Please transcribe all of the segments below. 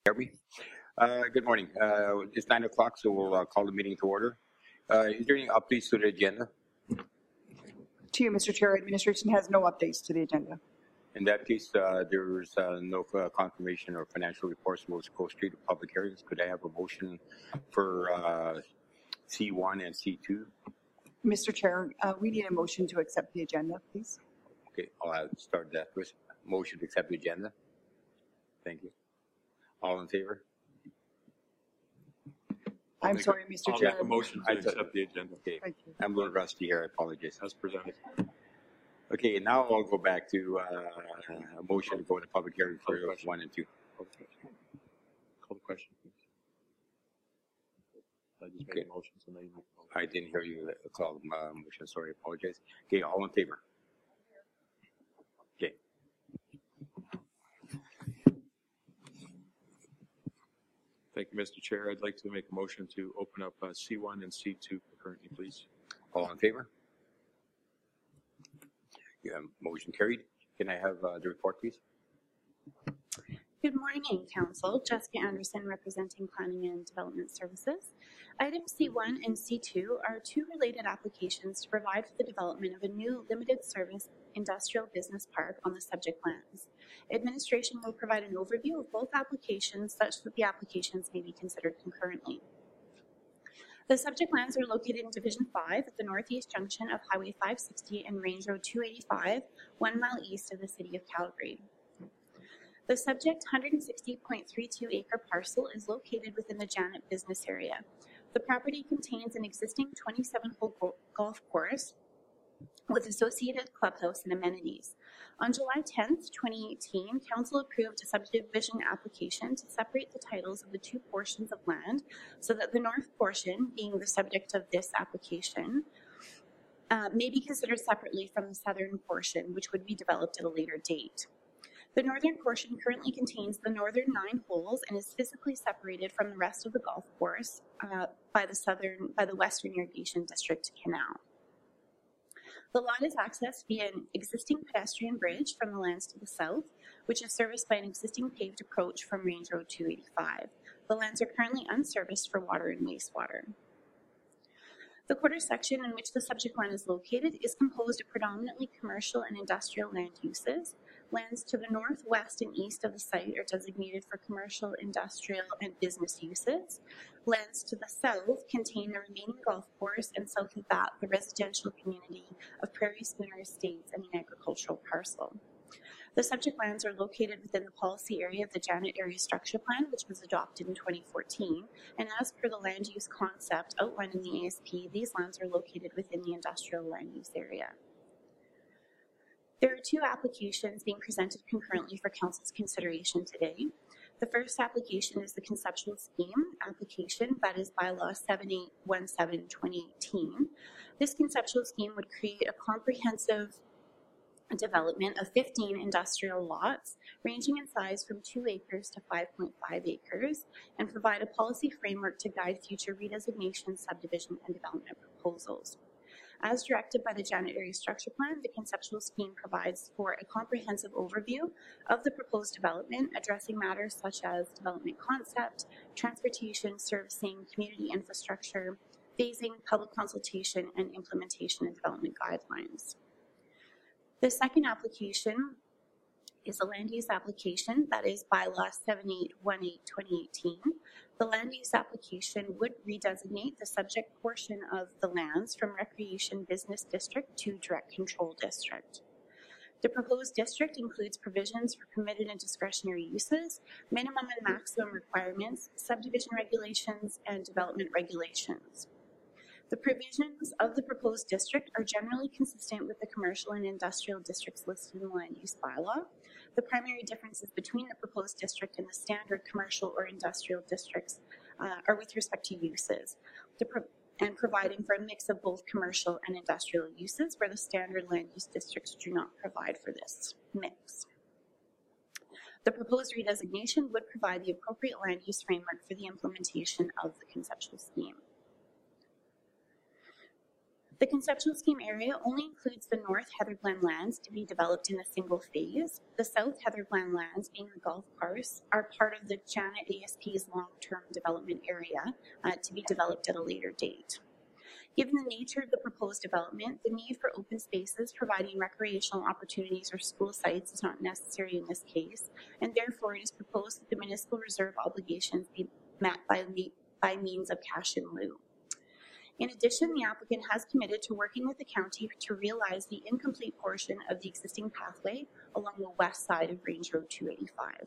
hear me? Good morning. It's 9 o'clock, so we'll call the meeting to order. Is there any updates to the agenda? To you, Mr. Chair, administration has no updates to the agenda. In that case, there's no confirmation or financial reports. We'll go straight to public hearings. Could I have a motion for C1 and C2? Mr. Chair, we need a motion to accept the agenda, please. Okay, I'll start that first. Motion to accept the agenda. Thank you. All in favor? I'm sorry, Mr. Chair. I'll make a motion to accept the agenda. Okay. Thank you. I'm a little rusty here. I apologize. As presented. Okay, now I'll go back to a motion to go into public hearing for 1 and 2. Call the question, please. I just made a motion, so now you make a motion. I didn't hear you call the motion. Sorry, I apologize. Okay, all in favor? Okay. Thank you, Mr. Chair. I'd like to make a motion to open up C1 and C2 concurrently, please. All in favor? Yeah, motion carried. Can I have the report, please? Good morning, Council. Jessica Anderson, representing Planning and Development Services. Items C1 and C2 are two related applications to provide for the development of a new limited service industrial business park on the subject lands. Administration will provide an overview of both applications such that the applications may be considered concurrently. The subject lands are located in Division 5 at the northeast junction of Highway 560 and Range Road 285, 1 mile east of the city of Calgary. The subject 160.32 acre parcel is located within the Janet business area. The property contains an existing 27-hole golf course with associated clubhouse and amenities. On July 10th, 2018, Council approved a subdivision application to separate the titles of the two portions of land so that the north portion, being the subject of this application, may be considered separately from the southern portion, which would be developed at a later date. The northern portion currently contains the northern 9 holes and is physically separated from the rest of the golf course by the Western Irrigation District Canal. The lot is accessed via an existing pedestrian bridge from the lands to the south, which is serviced by an existing paved approach from Range Road 285. The lands are currently unserviced for water and wastewater. The quarter section in which the subject land is located is composed of predominantly commercial and industrial land uses. Lands to the north, west, and east of the site are designated for commercial, industrial, and business uses. Lands to the south contain the remaining golf course, and south of that, the residential community of Prairie Schooner Estates and an agricultural parcel. The subject lands are located within the policy area of the Janet Area Structure Plan, which was adopted in 2014, and as per the land use concept outlined in the ASP, these lands are located within the industrial land use area. There are two applications being presented concurrently for Council's consideration today. The first application is the conceptual scheme application, that is bylaw 7817-2018. This conceptual scheme would create a comprehensive development of 15 industrial lots ranging in size from 2 acres to 5.5 acres and provide a policy framework to guide future redesignation, subdivision, and development proposals. As directed by the Janet Area Structure Plan, the conceptual scheme provides for a comprehensive overview of the proposed development, addressing matters such as development concept, transportation, servicing, community infrastructure, phasing, public consultation, and implementation and development guidelines. The second application is a land use application, that is bylaw 7818-2018. The land use application would redesignate the subject portion of the lands from Recreation Business District to Direct Control District. The proposed district includes provisions for permitted and discretionary uses, minimum and maximum requirements, subdivision regulations, and development regulations. The provisions of the proposed district are generally consistent with the commercial and industrial districts listed in the land use bylaw. The primary differences between the proposed district and the standard commercial or industrial districts are with respect to uses, and providing for a mix of both commercial and industrial uses, where the standard land use districts do not provide for this mix. The proposed redesignation would provide the appropriate land use framework for the implementation of the conceptual scheme. The conceptual scheme area only includes the North Heatherglen lands to be developed in a single phase. The South Heatherglen lands, being the golf course, are part of the Janet ASP's long-term development area to be developed at a later date. Given the nature of the proposed development, the need for open spaces providing recreational opportunities or school sites is not necessary in this case, and therefore it is proposed that the municipal reserve obligations be met by means of cash in lieu. In addition, the applicant has committed to working with the county to realize the incomplete portion of the existing pathway along the west side of Range Road 285.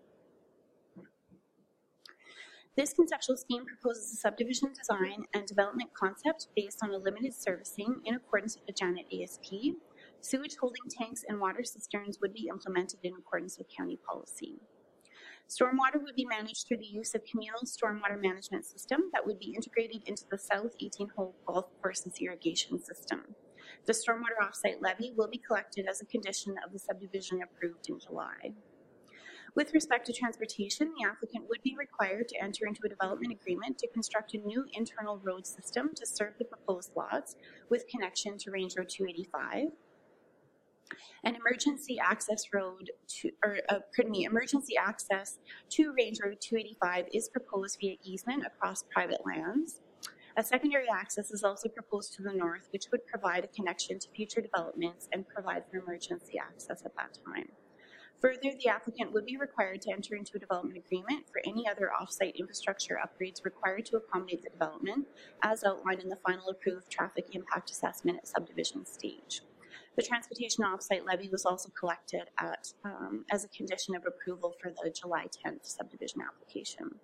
This conceptual scheme proposes a subdivision design and development concept based on a limited servicing in accordance with the Janet ASP. Sewage holding tanks and water cisterns would be implemented in accordance with county policy. Stormwater would be managed through the use of communal stormwater management system that would be integrated into the South 18-hole golf course's irrigation system. The stormwater offsite levy will be collected as a condition of the subdivision approved in July. With respect to transportation, the applicant would be required to enter into a development agreement to construct a new internal road system to serve the proposed lots with connection to Range Road 285. An emergency access emergency access to Range Road 285 is proposed via easement across private lands. A secondary access is also proposed to the north, which would provide a connection to future developments and provide for emergency access at that time. Further, the applicant would be required to enter into a development agreement for any other off-site infrastructure upgrades required to accommodate the development, as outlined in the final approved traffic impact assessment at subdivision stage. The transportation offsite levy was also collected at, as a condition of approval for the July 10th subdivision application.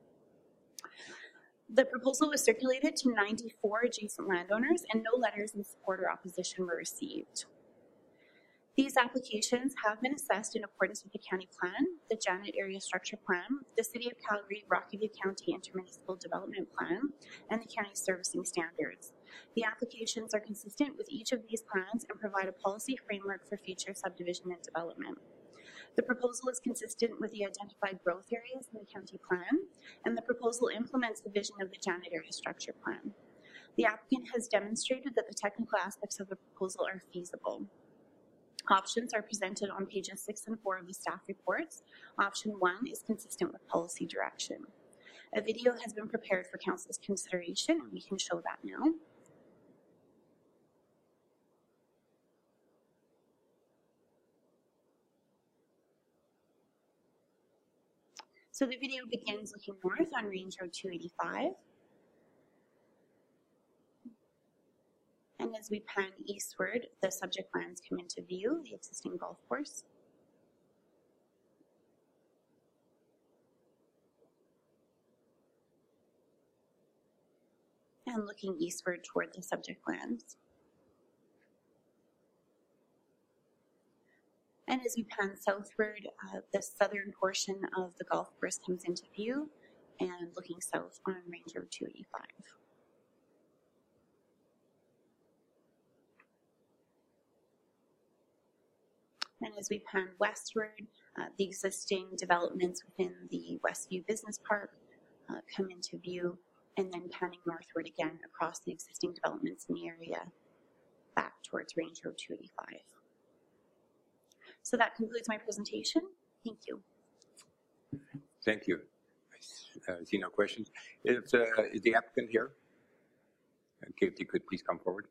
The proposal was circulated to 94 adjacent landowners and no letters in support or opposition were received. These applications have been assessed in accordance with the county plan, the Janet Area Structure Plan, the City of Calgary Rockview County Intermunicipal Development Plan, and the county servicing standards. The applications are consistent with each of these plans and provide a policy framework for future subdivision and development. The proposal is consistent with the identified growth areas in the county plan, and the proposal implements the vision of the Janet Area Structure Plan. The applicant has demonstrated that the technical aspects of the proposal are feasible. Options are presented on pages 6 and 4 of the staff reports. Option 1 is consistent with policy direction. A video has been prepared for council's consideration, and we can show that now. So the video begins looking north on Range Road 285. And as we pan eastward, the subject lands come into view, the existing golf course. And looking eastward toward the subject lands. And as we pan southward, the southern portion of the golf course comes into view, and looking south on Range Road 285. And as we pan westward, the existing developments within the Westview Business Park come into view, and then panning northward again across the existing developments in the area back towards Range Road 285. So that concludes my presentation. Thank you. Thank you. I see no questions. Is the applicant here? Okay, if you could please come forward.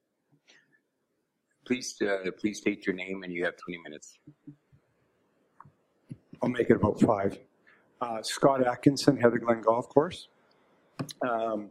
Please state your name, and you have 20 minutes. I'll make it about 5. Scott Atkinson, Heatherglen Golf Course. I'm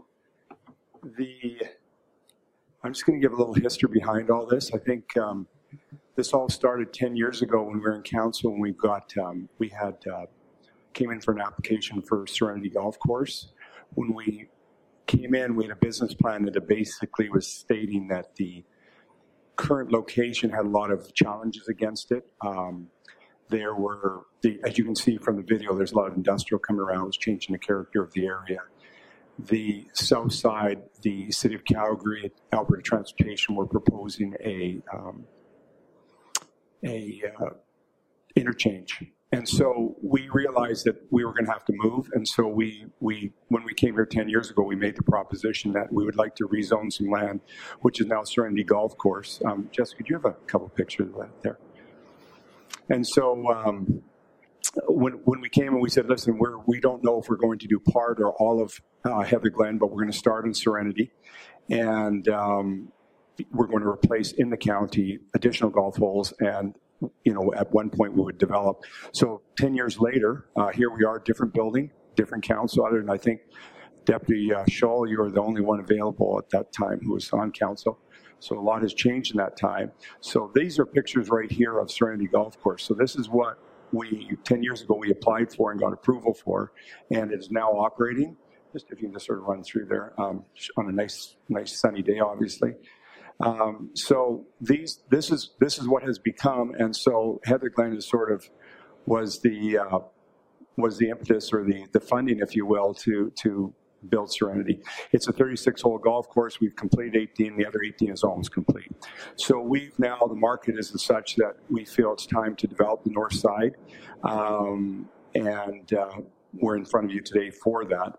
just going to give a little history behind all this. I think this all started 10 years ago when we were in council, and we came in for an application for Serenity Golf Course. When we came in, we had a business plan that basically was stating that the current location had a lot of challenges against it. There were, as you can see from the video, there's a lot of industrial coming around. It was changing the character of the area. The south side, the City of Calgary, Alberta Transportation were proposing a interchange And so we realized that we were going to have to move. And so when we came here 10 years ago, we made the proposition that we would like to rezone some land, which is now Serenity Golf Course. Jessica, do you have a couple pictures of that there? And so when we came and we said, listen, we don't know if we're going to do part or all of Heather Glen, but we're going to start in Serenity. And we're going to replace in the county additional golf holes, and at one point we would develop. So 10 years later, here we are, different building, different council, other than I think Deputy Scholl, you were the only one available at that time who was on council. So a lot has changed in that time. So these are pictures right here of Serenity Golf Course. So this is what 10 years ago we applied for and got approval for, and it is now operating. Just if you can just sort of run through there on a nice sunny day, obviously. So this is what has become, and so Heather Glen is sort of was the impetus or the funding, if you will, to build Serenity. It's a 36-hole golf course. We've completed 18. The other 18 is almost complete. So the market is such that we feel it's time to develop the north side, and we're in front of you today for that.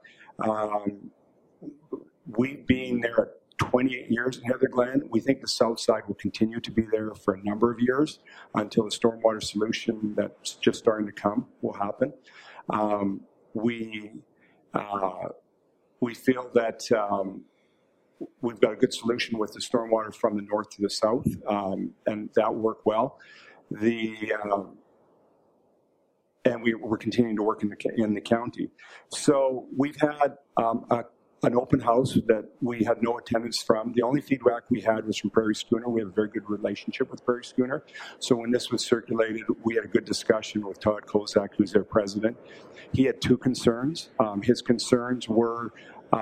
We've been there 28 years in Heather Glen. We think the south side will continue to be there for a number of years until the stormwater solution that's just starting to come will happen. We feel that we've got a good solution with the stormwater from the north to the south, and that worked well. And we're continuing to work in the county. So we've had an open house that we had no attendance from. The only feedback we had was from Prairie Schooner. We have a very good relationship with Prairie Schooner. So when this was circulated, we had a good discussion with Todd Kozak, who's their president. He had two concerns. His concerns were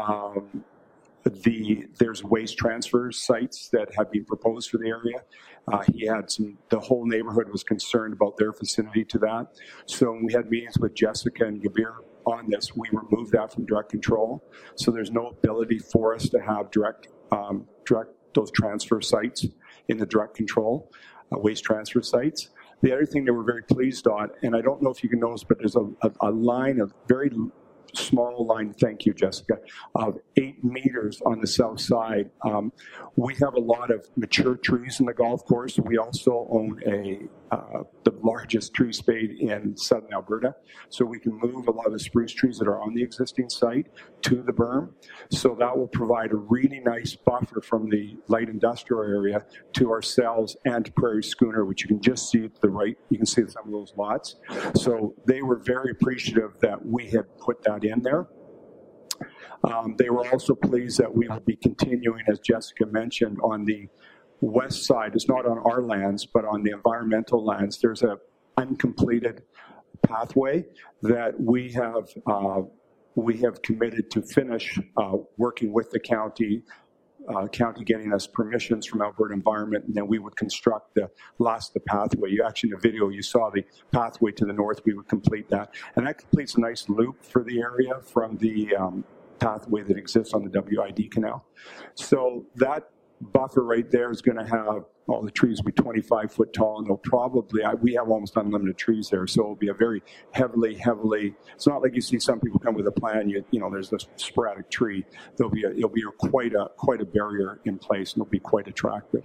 there's waste transfer sites that have been proposed for the area. He had the whole neighborhood was concerned about their vicinity to that. So when we had meetings with Jessica and Gabir on this, we removed that from direct control. So there's no ability for us to have direct those transfer sites in the direct control, waste transfer sites. The other thing that we're very pleased on, and I don't know if you can notice, but there's a line of very small line, thank you, Jessica, of 8 meters on the south side. We have a lot of mature trees in the golf course. We also own the largest tree spade in southern Alberta, so we can move a lot of the spruce trees that are on the existing site to the berm. So that will provide a really nice buffer from the light industrial area to ourselves and to Prairie Schooner, which you can just see to the right. You can see some of those lots. So they were very appreciative that we had put that in there. They were also pleased that we will be continuing, as Jessica mentioned, on the west side. It's not on our lands, but on the environmental lands. There's an uncompleted pathway that we have committed to finish working with the county. County getting us permissions from Alberta Environment, and then we would construct the pathway. In the video, you saw the pathway to the north. We would complete that, and that completes a nice loop for the area from the pathway that exists on the WID canal. So that buffer right there is going to have all the trees will be 25 foot tall, and they'll probably, we have almost unlimited trees there, so it'll be a very heavily, it's not like you see some people come with a plan, there's this sporadic tree. It'll be quite a barrier in place, and it'll be quite attractive.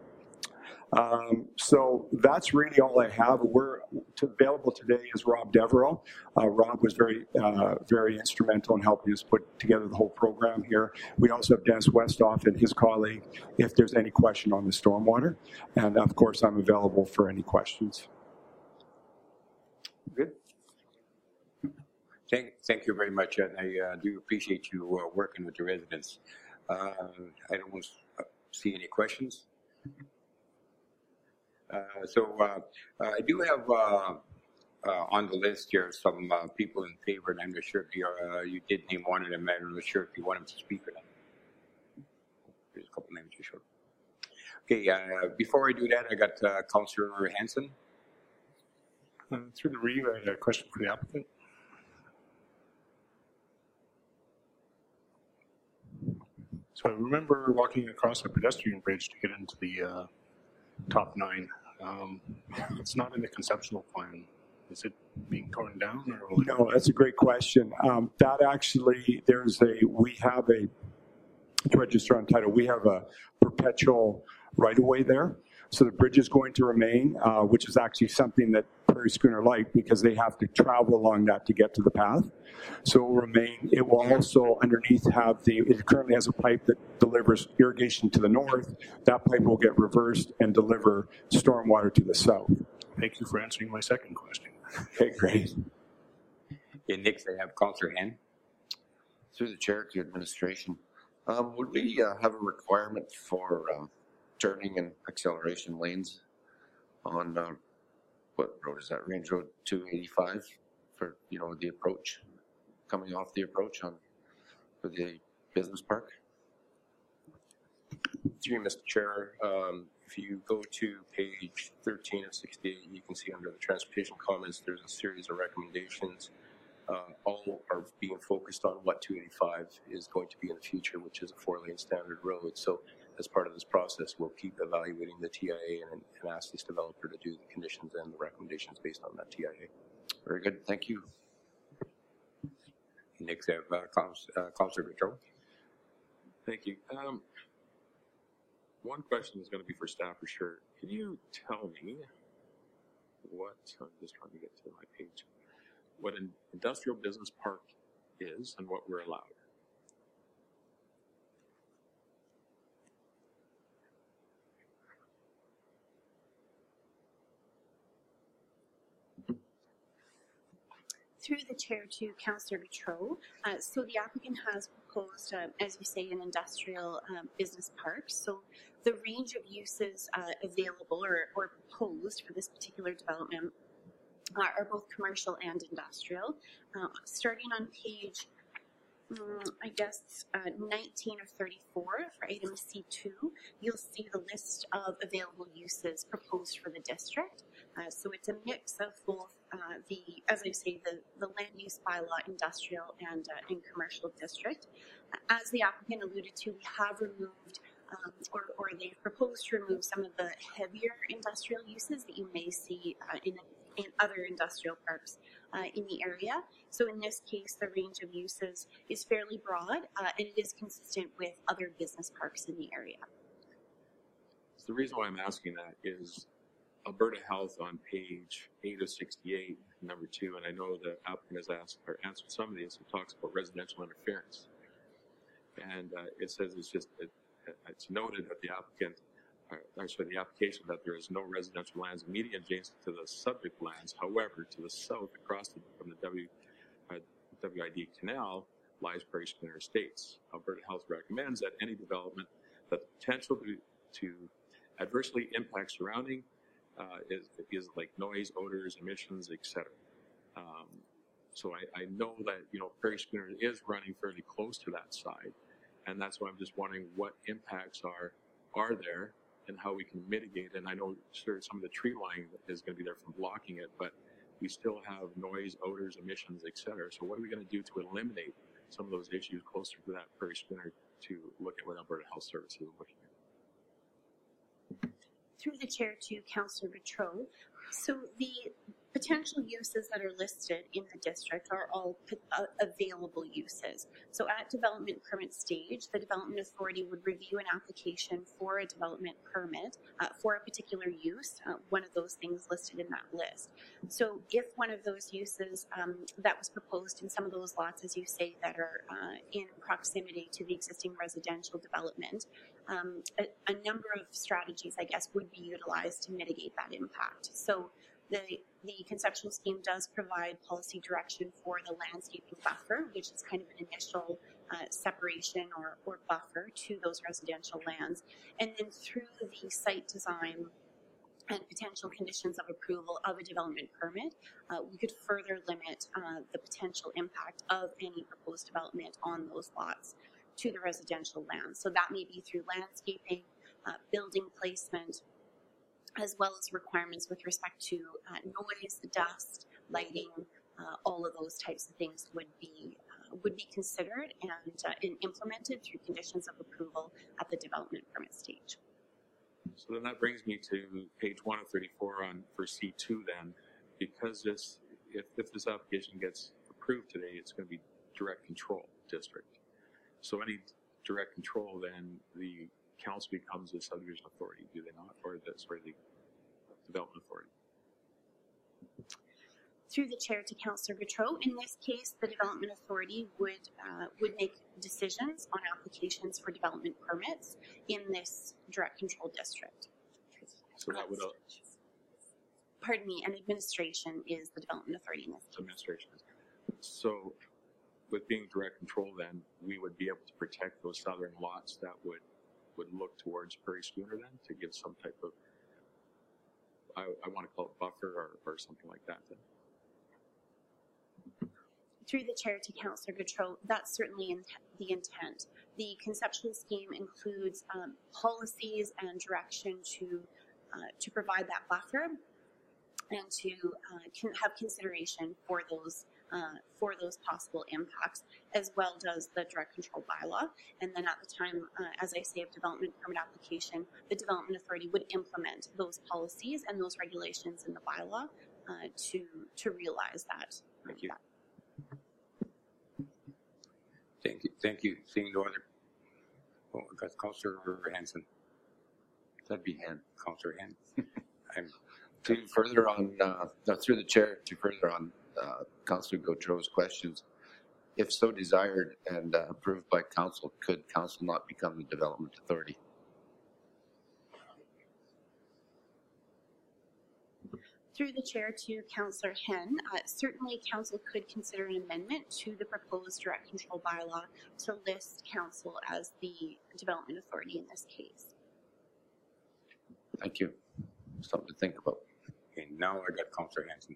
So that's really all I have. Available today is Rob Devereux. Rob was very instrumental in helping us put together the whole program here. We also have Dennis Westhoff and his colleague if there's any question on the stormwater. And of course, I'm available for any questions. Good. Thank you very much. And I do appreciate you working with the residents. I don't see any questions. So I do have on the list here some people in favor, and I'm not sure if you did name one of them. I'm not sure if you want them to speak or not. There's a couple names for sure. Okay, before I do that, I got Councillor Hanson. Through the read, I had a question for the applicant. So I remember walking across a pedestrian bridge to get into the top 9. It's not in the conceptual plan. Is it being torn down or will it? No, that's a great question. That actually, we have a, to register on title, we have a perpetual right-of-way there. So the bridge is going to remain, which is actually something that Prairie Schooner like because they have to travel along that to get to the path. So it will remain. It will also underneath have it currently has a pipe that delivers irrigation to the north. That pipe will get reversed and deliver stormwater to the south. Thank you for answering my second question. Okay, great. Okay, next I have Councillor Hen. Through the chair to administration, would we have a requirement for turning and acceleration lanes on what road is that? Range Road 285 for the approach, coming off the approach for the business park. Through you, Mr. Chair, if you go to page 13 of 68, you can see under the transportation comments, there's a series of recommendations. All are being focused on what 285 is going to be in the future, which is a 4-lane standard road. So as part of this process, we'll keep evaluating the TIA and ask this developer to do the conditions and the recommendations based on that TIA. Very good. Thank you. Next I have Councillor Bertrand. Thank you. One question is going to be for staff for sure. Can you tell me what, I'm just trying to get to my page, what an industrial business park is and what we're allowed? Through the chair to Councillor Gautreaux. So the applicant has proposed, as you say, an industrial business park. So the range of uses available or proposed for this particular development are both commercial and industrial. Starting on page, 19 of 34 for item C2, you'll see the list of available uses proposed for the district. So it's a mix of both as I say, the land use bylaw, industrial and commercial district. As the applicant alluded to, we have removed or they've proposed to remove some of the heavier industrial uses that you may see in other industrial parks in the area. So in this case, the range of uses is fairly broad and it is consistent with other business parks in the area. So the reason why I'm asking that is Alberta Health on page 8 of 68, number 2, and I know the applicant has answered some of these. It talks about residential interference, and it says it's noted that the application that there is no residential lands immediately adjacent to the subject lands. However, to the south, across from the WID Canal, lies Prairie Schooner Estates. Alberta Health recommends that any development that the potential to adversely impact surrounding is like noise, odors, emissions, etc. So I know that Prairie Schooner is running fairly close to that side, and that's why I'm just wondering what impacts are there and how we can mitigate. And I know sure some of the tree line is going to be there from blocking it, but we still have noise, odors, emissions, etc. So what are we going to do to eliminate some of those issues closer to that Prairie Schooner to look at what Alberta Health Services is looking at? Through the chair to Councillor Gautreaux. So the potential uses that are listed in the district are all available uses. So at development permit stage, the Development Authority would review an application for a development permit for a particular use, one of those things listed in that list. So if one of those uses that was proposed in some of those lots, as you say, that are in proximity to the existing residential development, a number of strategies, I guess, would be utilized to mitigate that impact. So the conceptual scheme does provide policy direction for the landscaping buffer, which is kind of an initial separation or buffer to those residential lands. And then through the site design and potential conditions of approval of a development permit, we could further limit the potential impact of any proposed development on those lots to the residential lands. So that may be through landscaping, building placement, as well as requirements with respect to noise, dust, lighting, all of those types of things would be considered and implemented through conditions of approval at the development permit stage. So then that brings me to page 1 of 34 for C2 then. Because this if this application gets approved today, it's going to be direct control district. So any direct control, then the council becomes the subdivision authority, do they not? Or the development authority? Through the chair to Councillor Gautreaux, in this case, the development authority would make decisions on applications for development permits in this direct control district. So that would Pardon me, and administration is the development authority in this case. administration. So with being direct control, then we would be able to protect those southern lots that would look towards Prairie Schooner then to give some type of, I want to call it buffer or something like that then. Through the chair to Councillor Gautreaux, that's certainly the intent. The conceptual scheme includes policies and direction to provide that buffer and to have consideration for those possible impacts, as well does the direct control bylaw. And then at the time, as I say, of development permit application, the development authority would implement those policies and those regulations in the bylaw to realize that. Thank you. Thank you. Seeing no other. Oh, that's Councillor Hanson. That'd be hand. Councillor Hanson. To further on, through the chair, to further on Councillor Gautreaux's questions, if so desired and approved by council, could council not become the development authority? Through the chair to Councillor Henn, certainly council could consider an amendment to the proposed direct control bylaw to list council as the development authority in this case. Thank you. Something to think about. Okay, now I got Councillor Hanson.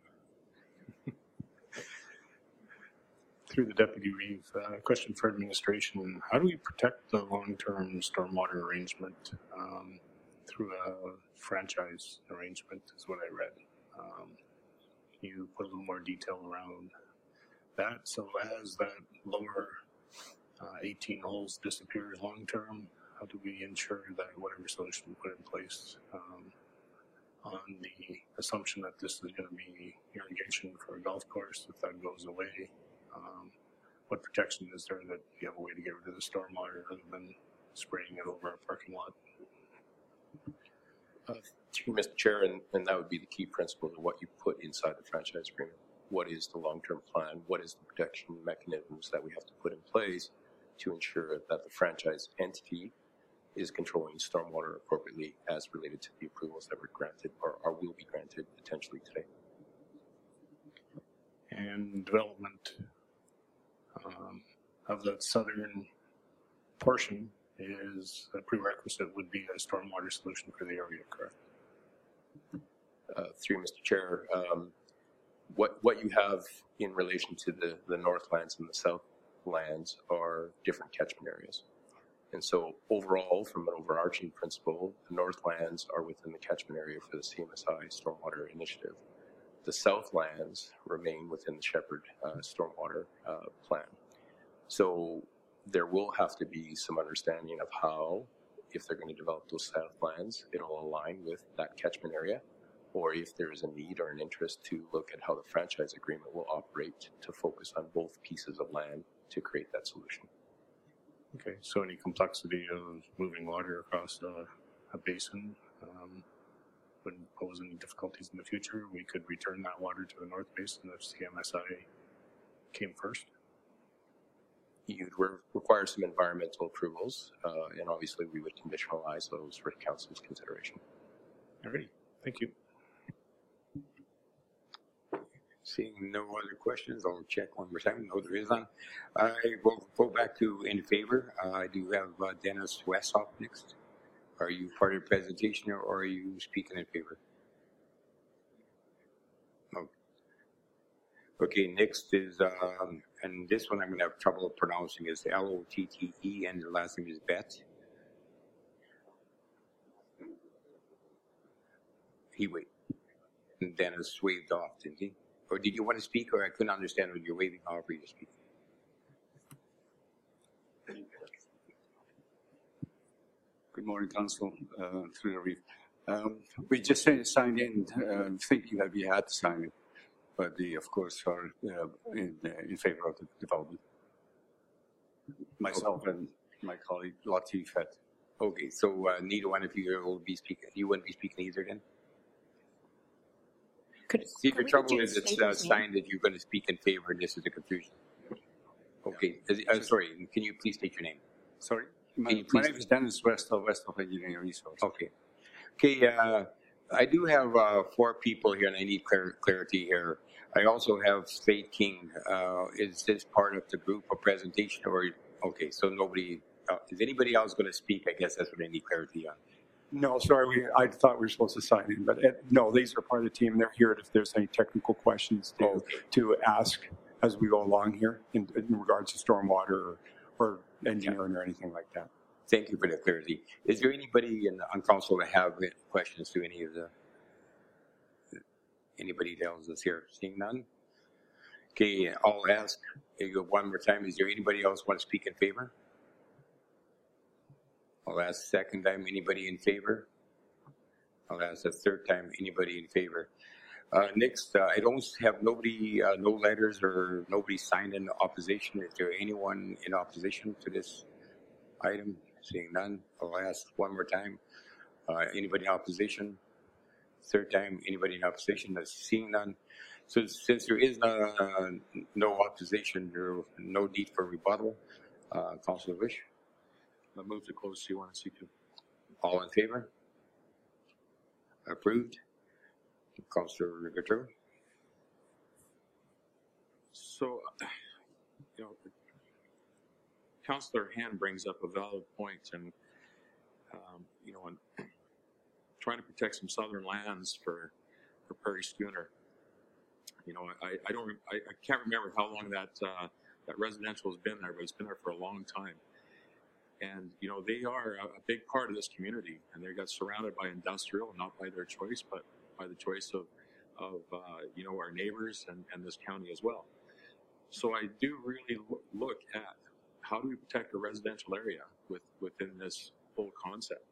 Through the Deputy Reeve, question for administration. How do we protect the long-term stormwater arrangement through a franchise arrangement is what I read. Can you put a little more detail around that? So as that lower 18 holes disappears long-term, how do we ensure that whatever solution we put in place on the assumption that this is going to be irrigation for a golf course, if that goes away, what protection is there that you have a way to get rid of the stormwater other than spraying it over a parking lot? Through Mr. Chair, and that would be the key principle of what you put inside the franchise agreement. What is the long-term plan? What is the protection mechanisms that we have to put in place to ensure that the franchise entity is controlling stormwater appropriately as related to the approvals that were granted or will be granted potentially today? And development of the southern portion is a prerequisite would be a stormwater solution for the area, correct? Through Mr. Chair, what you have in relation to the Northlands and the Southlands are different catchment areas. And so overall, from an overarching principle, the Northlands are within the catchment area for the CMSI Stormwater Initiative. The Southlands remain within the Shepherd Stormwater Plan. So there will have to be some understanding of how, if they're going to develop those Southlands, it'll align with that catchment area, or if there is a need or an interest to look at how the franchise agreement will operate to focus on both pieces of land to create that solution. Okay, so any complexity of moving water across a basin wouldn't pose any difficulties in the future. We could return that water to the North Basin if CMSI came first. You'd require some environmental approvals, and obviously we would conditionalize those for council's consideration. All right, thank you. Seeing no other questions, I'll check one more time. No, there is none. I will go back to in favor. I do have Dennis Westhoff next. Are you part of the presentation or are you speaking in favor? No. Okay, next is, and this one I'm going to have trouble pronouncing, is L-O-T-T-E, and the last name is Bet. He wait. And Dennis waved off, didn't he? Or did you want to speak, or I couldn't understand when you're waving off or you're speaking? Good morning, Council. Through the Reeve. We just signed in thinking that we had to sign it. but they, of course, are in favor of the development. Myself and my colleague Latif Fet. Okay, so neither one of you will be speaking. You wouldn't be speaking either then? See, the trouble is it's signed that you're going to speak in favor, and this is the confusion. Okay, sorry, can you please state your name? Sorry? My name is Dennis West of Engineering Resources. Okay. Okay, I do have 4 people here, and I need clarity here. I also have Slade King. Is this part of the group or presentation? Or okay, so nobody, is anybody else going to speak? I guess that's what I need clarity on. No, sorry, I thought we were supposed to sign in, but no, these are part of the team. They're here if there's any technical questions to ask as we go along here in regards to stormwater or engineering or anything like that. Thank you for the clarity. Is there anybody on council that have questions to any of anybody else that's here? Seeing none? Okay, I'll ask one more time. Is there anybody else want to speak in favor? I'll ask second time. Anybody in favor? I'll ask the third time. Anybody in favor? Next, I don't have nobody, no letters or nobody signed in opposition. Is there anyone in opposition to this item? Seeing none, I'll ask one more time. Anybody in opposition? Third time, anybody in opposition? Seeing none. So since there is no opposition, there's no need for rebuttal. Councilor Wish? I move to close C1 and C2. All in favor? Approved. Councilor Gautreau? So, Councillor Hand brings up a valid point, and and trying to protect some southern lands for Prairie Schooner. I can't remember how long that residential has been there, but it's been there for a long time. And they are a big part of this community, and they got surrounded by industrial, not by their choice, but by the choice of our neighbors and this county as well. So I do really look at how do we protect a residential area within this whole concept.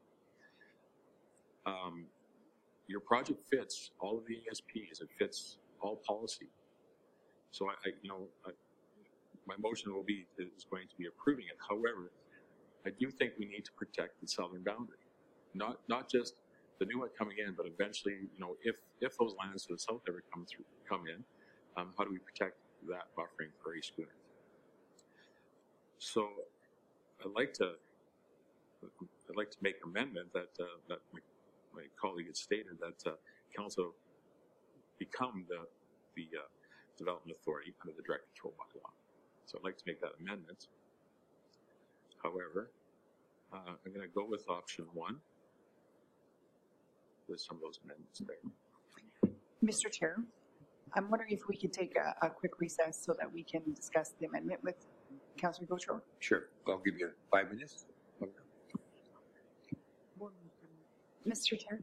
Your project fits all of the ESPs. It fits all policy. So my motion is going to be approving it. However, I do think we need to protect the southern boundary, not just the new one coming in, but eventually, if those lands to the south ever come in, how do we protect that buffering Prairie Schooner? So, I'd like to make an amendment that my colleague had stated that council become the development authority under the direct control bylaw. So I'd like to make that amendment. However, I'm going to go with option 1 with some of those amendments there. Mr. Chair, I'm wondering if we could take a quick recess so that we can discuss the amendment with Councillor Gautreau. Sure. I'll give you 5 minutes. Mr. Chair.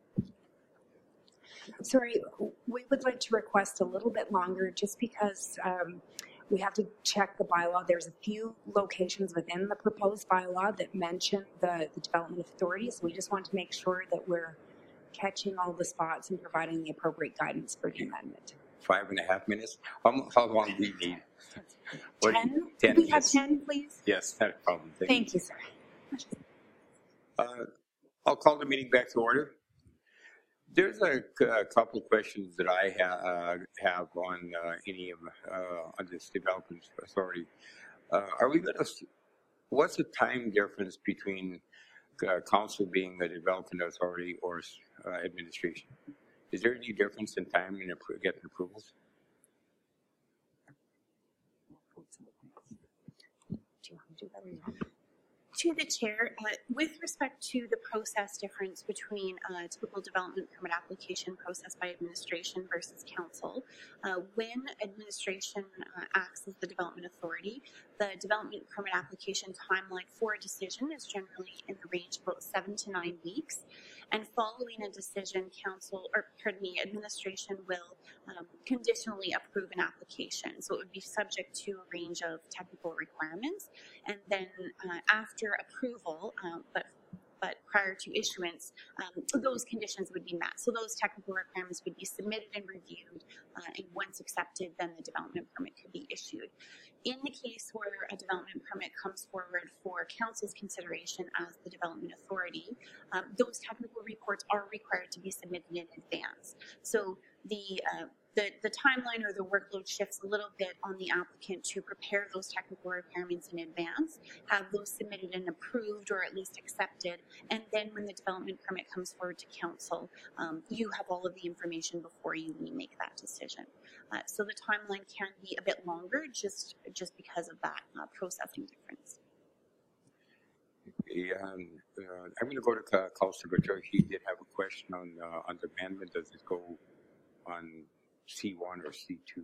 Sorry, we would like to request a little bit longer just because we have to check the bylaw. There's a few locations within the proposed bylaw that mention the development authority, so we just want to make sure that we're catching all the spots and providing the appropriate guidance for the amendment. 5.5 minutes? How long do you need? 10? 10 Could we have 10, please? Yes, not a problem. Thank you, sir. I'll call the meeting back to order. There's a couple of questions that I have on any of on this development authority. Are we going to? What's the time difference between council being a development authority or administration? Is there any difference in time in getting approvals? To the chair, with respect to the process difference between a typical development permit application processed by administration versus council, when administration acts as the development authority, the development permit application timeline for a decision is generally in the range of about 7 to 9 weeks. And following a decision, administration will conditionally approve an application. So it would be subject to a range of technical requirements. And then after approval, but but prior to issuance, those conditions would be met. So those technical requirements would be submitted and reviewed, and once accepted, then the development permit could be issued. In the case where a development permit comes forward for council's consideration as the development authority, those technical reports are required to be submitted in advance. So the timeline or the workload shifts a little bit on the applicant to prepare those technical requirements in advance, have those submitted and approved or at least accepted, and then when the development permit comes forward to council, you have all of the information before you make that decision. So the timeline can be a bit longer just because of that processing difference. I'm going to go to Councillor Gaudreau. He did have a question on the amendment. Does it go on C1 or C2?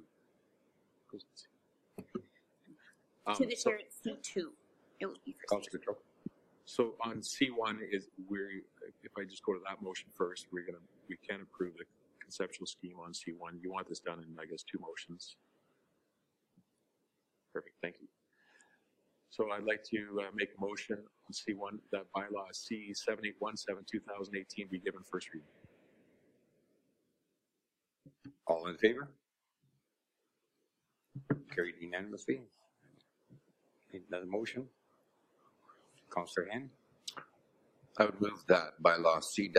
To the chair, it's C2. It would be for Councillor Gaudreau. So on C1 if I just go to that motion first, we can approve the conceptual scheme on C1. You want this done in, I guess, 2 motions. Perfect, thank you. So I'd like to make a motion on C1 that bylaw C7817-2018 be given first reading. All in favor? Carried unanimously. Another motion? Councillor Hen? I would move that bylaw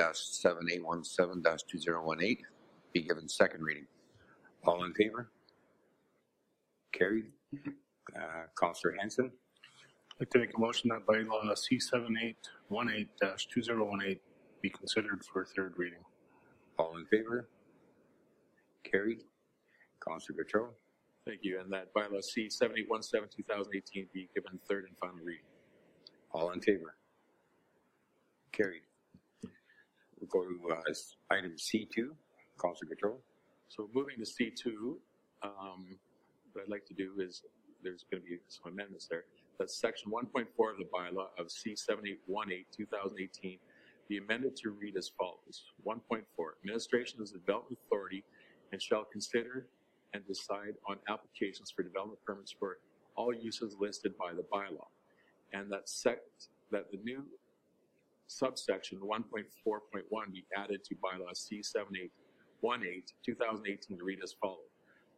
C-7817-2018 be given second reading. All in favor? Carried. Councillor Hanson? I'd like to make a motion that bylaw C-7818-2018 be considered for third reading. All in favor? Carried. Councillor Gaudreau? Thank you. And that bylaw C-7817-2018 be given third and final reading. All in favor? Carried. We'll go to item C2. Councillor Gaudreau? So moving to C2, what I'd like to do is there's going to be some amendments there. That's section 1.4 of the bylaw of C-7818-2018 be amended to read as follows. 1.4, administration is the development authority and shall consider and decide on applications for development permits for all uses listed by the bylaw. And that the new subsection 1.4.1 be added to bylaw C-7818-2018 to read as follows.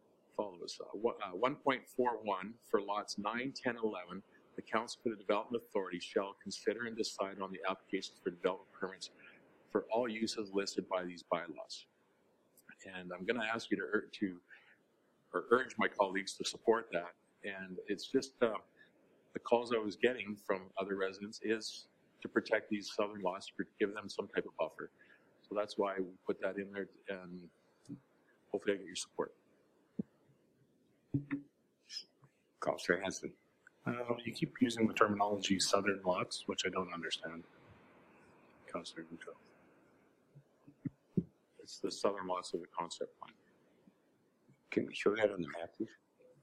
1.41 for lots 9, 10, 11, the Council for the Development Authority shall consider and decide on the applications for development permits for all uses listed by these bylaws. And I'm going to ask you to urge my colleagues to support that. And it's just the calls I was getting from other residents is to protect these southern lots, to give them some type of buffer. So that's why we put that in there, and hopefully I get your support. Councillor Hanson? You keep using the terminology southern lots, which I don't understand. Councillor Gaudreau. It's the southern lots of the concept plan. Can we show that on the map, please?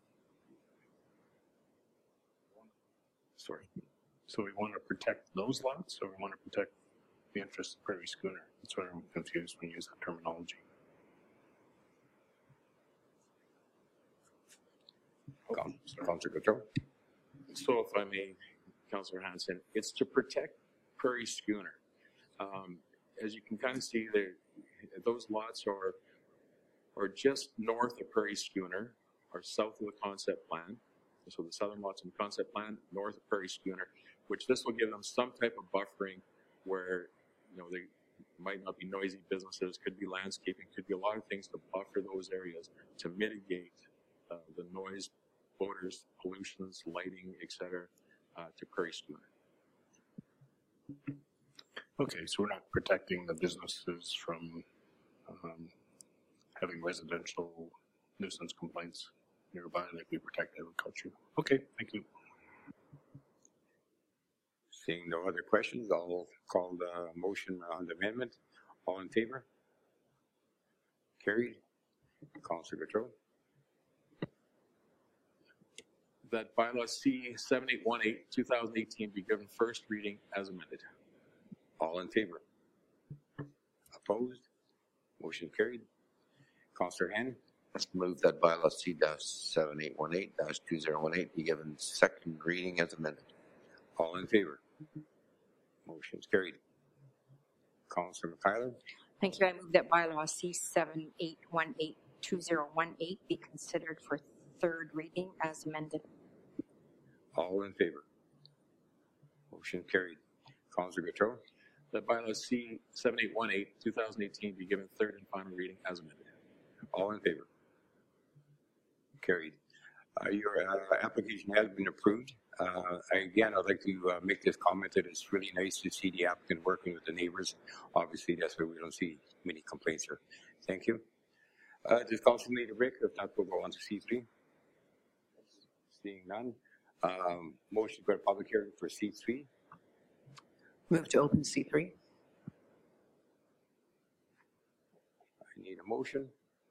Sorry. So we want to protect those lots, or we want to protect the interests of Prairie Schooner? That's where I'm confused when you use that terminology. Councillor Gaudreau? So if I may, Councillor Hanson, it's to protect Prairie Schooner. As you can kind of see there, those lots are just north of Prairie Schooner, or south of the concept plan. So the southern lots in the concept plan, north of Prairie Schooner, which this will give them some type of buffering where, they might not be noisy businesses, could be landscaping, could be a lot of things to buffer those areas to mitigate the noise, odors, pollutions, lighting, etc. To Prairie Schooner. Okay, so we're not protecting the businesses from having residential nuisance complaints nearby like we protect agriculture. Okay, thank you. Seeing no other questions, I'll call the motion on the amendment. All in favor? Carried. Councillor Gaudreau? That bylaw C-7818-2018 be given first reading as amended. All in favor? Opposed? Motion carried. Councillor Hen? Move that bylaw C-7818-2018 be given second reading as amended. All in favor? Motion's carried. Councillor McKyler. Thank you. I move that bylaw C78182018 be considered for third reading as amended. All in favor? Motion carried. Councillor Gautreau. That bylaw C7818-2018 be given third and final reading as amended. All in favor? Carried. Your application has been approved. Again, I'd like to make this comment that it's really nice to see the applicant working with the neighbors. Obviously, that's why we don't see many complaints here. Thank you. Does council need a break? If not, we'll go on to C3. Seeing none. Motion to go to public hearing for C3. Move to open C3. I need a motion.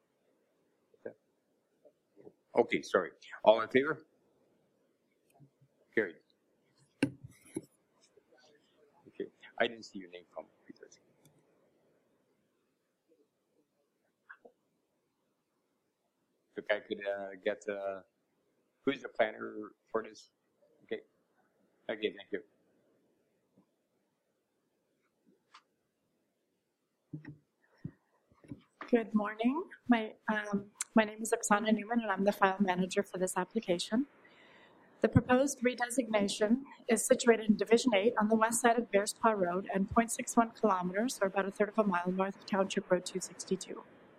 Okay, sorry. All in favor? Carried. Okay, I didn't see your name come. If I could get who's the planner for this? Okay. Okay, thank you. Good morning. My name is Oksana Newman, and I'm the file manager for this application. The proposed redesignation is situated in Division 8 on the west side of Bearspaw Road and 0.61 kilometers, or about a third of a mile, north of Township Road 262.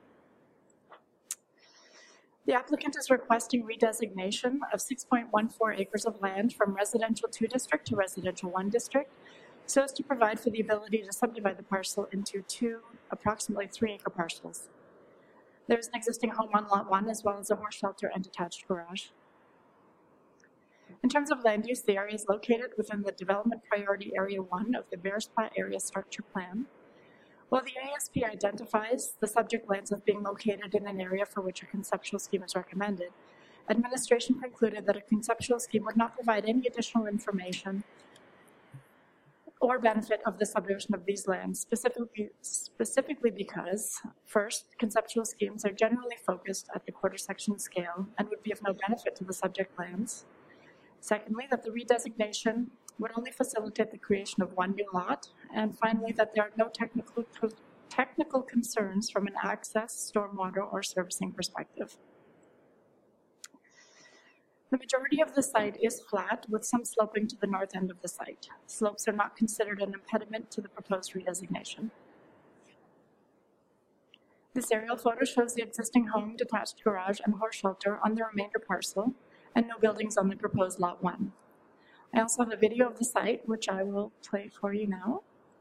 The applicant is requesting redesignation of 6.14 acres of land from Residential 2 District to Residential 1 District, so as to provide for the ability to subdivide the parcel into two approximately 3-acre parcels. There is an existing home on Lot 1, as well as a horse shelter and detached garage. In terms of land use, the area is located within the Development Priority Area 1 of the Bearspaw Area Structure Plan. While the ASP identifies the subject lands as being located in an area for which a conceptual scheme is recommended, administration concluded that a conceptual scheme would not provide any additional information or benefit of the subdivision of these lands, specifically because, first, conceptual schemes are generally focused at the quarter section scale and would be of no benefit to the subject lands. Secondly, that the redesignation would only facilitate the creation of one new lot, and finally, that there are no technical concerns from an access, stormwater, or servicing perspective. The majority of the site is flat, with some sloping to the north end of the site. Slopes are not considered an impediment to the proposed redesignation. This aerial photo shows the existing home, detached garage, and horse shelter on the remainder parcel, and no buildings on the proposed Lot 1. I also have a video of the site, which I will play for you now.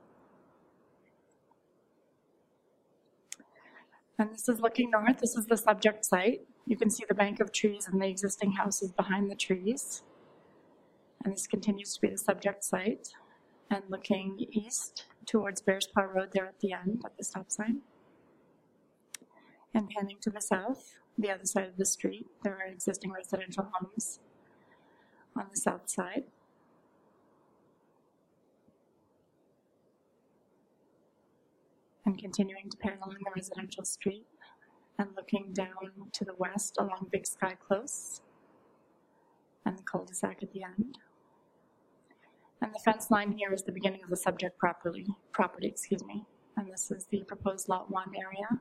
And this is looking north. This is the subject site. You can see the bank of trees and the existing houses behind the trees. And this continues to be the subject site. And looking east towards Bearspaw Road there at the end, at the stop sign. And panning to the south, the other side of the street, there are existing residential homes on the south side. And continuing to pan along the residential street and looking down to the west along Big Sky Close and the cul-de-sac at the end. And the fence line here is the beginning of the subject property, and this is the proposed Lot 1 area.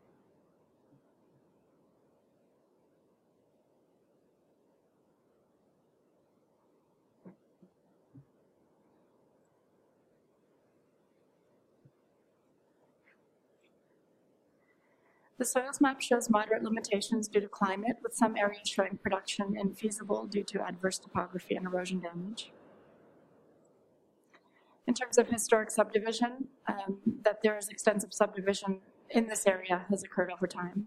The soils map shows moderate limitations due to climate, with some areas showing production infeasible due to adverse topography and erosion damage. In terms of historic subdivision, that there is extensive subdivision in this area has occurred over time.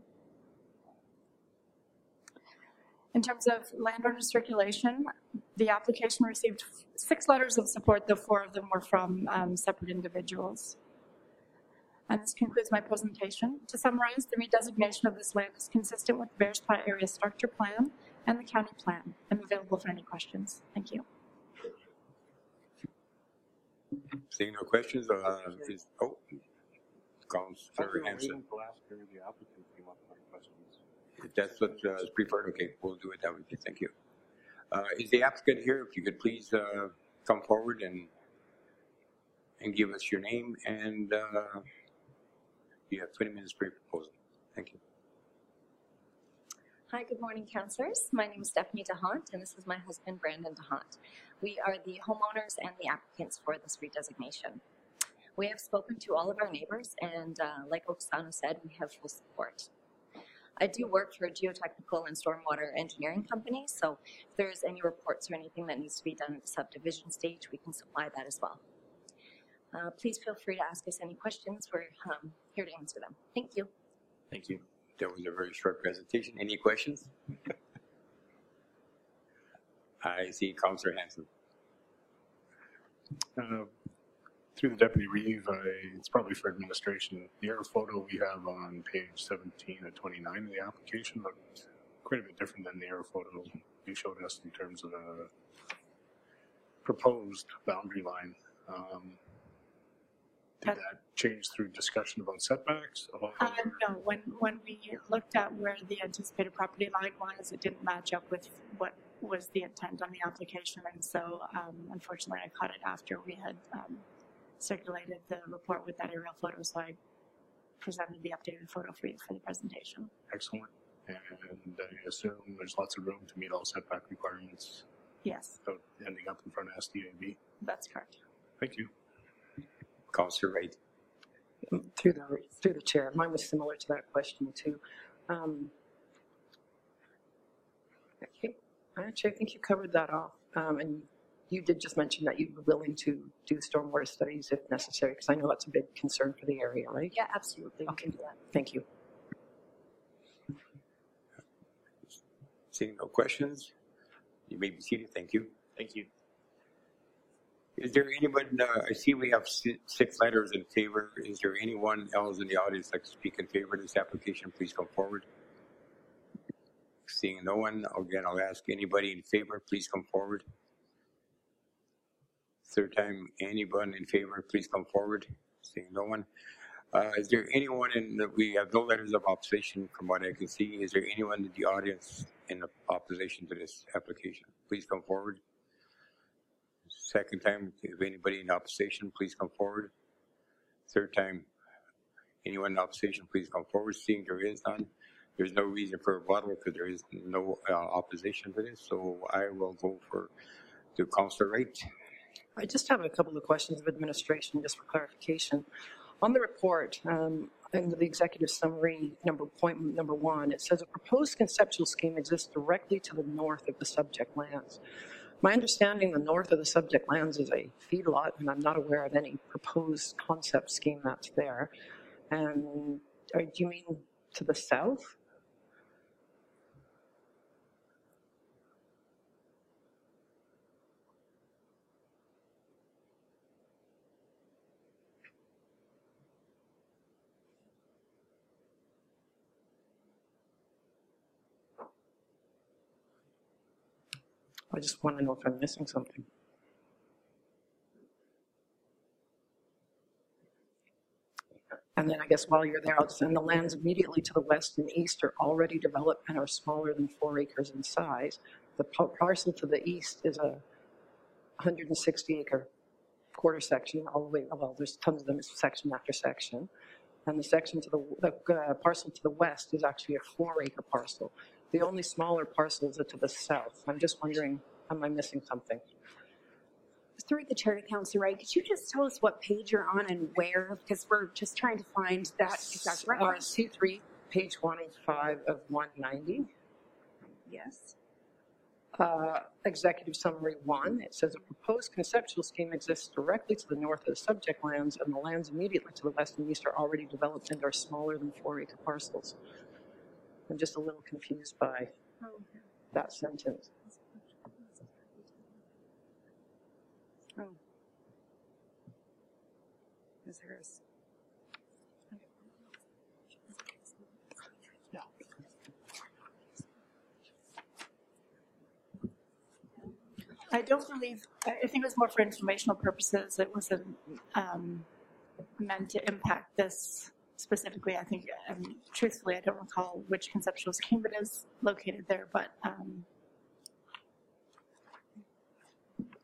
In terms of landowner circulation, the application received 6 letters of support, though 4 of them were from separate individuals. And this concludes my presentation. To summarize, the redesignation of this land is consistent with the Bearspaw Area Structure Plan and the County Plan. I'm available for any questions. Thank you. Seeing no questions, Councillor Hanson. If that's what is preferred, okay, we'll do it that way. Thank you. Is the applicant here? If you could please come forward and and give us your name, and you have 20 minutes for your proposal. Thank you. Hi, good morning, councillors. My name is Stephanie DeHont, and this is my husband, Brandon DeHont. We are the homeowners and the applicants for this redesignation. We have spoken to all of our neighbors, and like Oksana said, we have full support. I do work for a geotechnical and stormwater engineering company, so if there's any reports or anything that needs to be done at the subdivision stage, we can supply that as well. Please feel free to ask us any questions. We're here to answer them. Thank you. Thank you. That was a very short presentation. Any questions? I see Councillor Hanson. Through the Deputy Reeve, it's probably for administration. The air photo we have on page 17 and 29 of the application looked quite a bit different than the air photo you showed us in terms of the proposed boundary line. Did that change through discussion about setbacks? No, when we looked at where the anticipated property line was, it didn't match up with what was the intent on the application, and so unfortunately I caught it after we had circulated the report with that aerial photo, so I presented the updated photo for you for the presentation. Excellent. And I assume there's lots of room to meet all setback requirements. Yes. Without ending up in front of SDAB. That's correct. Thank you. Councillor Wright. Through the chair, mine was similar to that question too. Okay. Actually, I think you covered that off, and you did just mention that you'd be willing to do stormwater studies if necessary, because I know that's a big concern for the area, right? Yeah, absolutely. We can do that. Thank you. Seeing no questions, you may be seated. Thank you. Thank you. Is there anyone, I see we have 6 letters in favor. Is there anyone else in the audience that like to speak in favor of this application? Please come forward. Seeing no one, again, I'll ask anybody in favor, please come forward. Third time, anyone in favor, please come forward. Seeing no one. Is there anyone we have no letters of opposition from what I can see. Is there anyone in the audience in opposition to this application? Please come forward. Second time, if anybody in opposition, please come forward. Third time, anyone in opposition, please come forward. Seeing there is none, there's no reason for a rebuttal because there is no opposition to this. So I will go to Councillor Wright. I just have a couple of questions of administration, just for clarification. On the report, under the executive summary, point number 1, it says a proposed conceptual scheme exists directly to the north of the subject lands. My understanding, the north of the subject lands is a feedlot, and I'm not aware of any proposed concept scheme that's there. And do you mean to the south? I just want to know if I'm missing something. And then I guess while you're there, I'll just, and the lands immediately to the west and east are already developed and are smaller than 4 acres in size. The parcel to the east is a 160-acre quarter section all the way, well, there's tons of them, it's section after section. And the section to the parcel to the west is actually a 4-acre parcel. The only smaller parcels are to the south. I'm just wondering, am I missing something? Through the chair to Councillor Wright, could you just tell us what page you're on and where? Because we're just trying to find that exact reference. C3, page 105 of 190. Yes. Executive Summary 1, it says a proposed conceptual scheme exists directly to the north of the subject lands, and the lands immediately to the west and east are already developed and are smaller than 4-acre parcels. I'm just a little confused by that sentence. Oh. Is there I don't believe, I think it was more for informational purposes. It wasn't meant to impact this specifically. I think, truthfully, I don't recall which conceptual scheme it is located there, but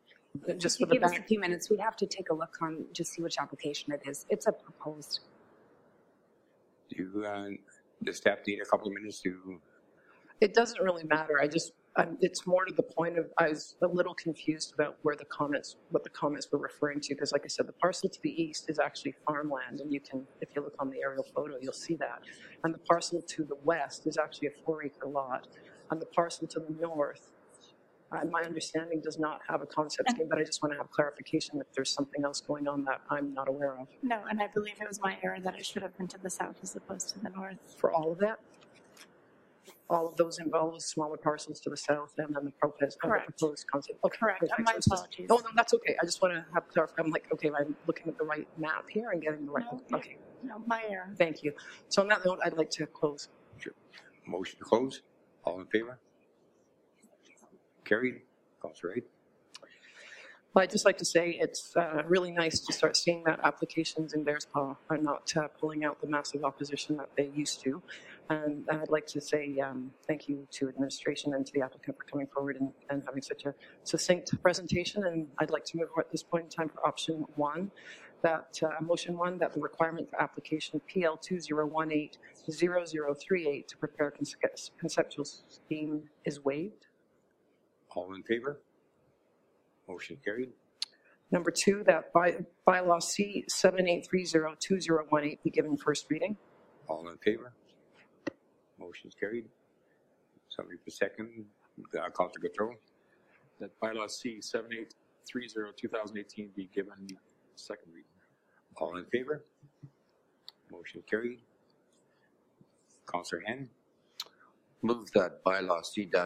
just If you for the give us a back. few minutes, we'd have to take a look on, just see which application it is. It's a proposed. Do you, the staff need a couple of minutes to? It doesn't really matter. It's more to the point of, I was a little confused about what the comments were referring to, because like I said, the parcel to the east is actually farmland, and you can, if you look on the aerial photo, you'll see that. And the parcel to the west is actually a 4-acre lot. And the parcel to the north, my understanding does not have a concept scheme, but I just want to have clarification if there's something else going on that I'm not aware of. No, and I believe it was my error that it should have been to the south as opposed to the north. For all of that? All of those involve smaller parcels to the south and then the proposed concept. Okay, Correct. perfect. My So it's just- apologies. Oh, no, that's okay. I just want to have clarification. I'm like, okay, I'm looking at the right map here and getting the right. No, Okay, No, my error. thank you. So on that note, I'd like to close. Motion to close. All in favor? Carried. Councillor Wright. Well, I'd just like to say it's really nice to start seeing that applications in Bearspaw are not pulling out the massive opposition that they used to. And I'd like to say thank you to administration and to the applicant for coming forward and having such a succinct presentation. And I'd like to move at this point in time for option 1, that motion 1, that the requirement for application PL 2018-0038 to prepare conceptual scheme is waived. All in favor? Motion carried. Number 2, that bylaw C 78302018 be given first reading. All in favor? Motion carried. Somebody for second. Councillor Gautreau. That bylaw C 7830-2018 be given second reading. All in favor? Motion carried. Councillor Hen. Move that bylaw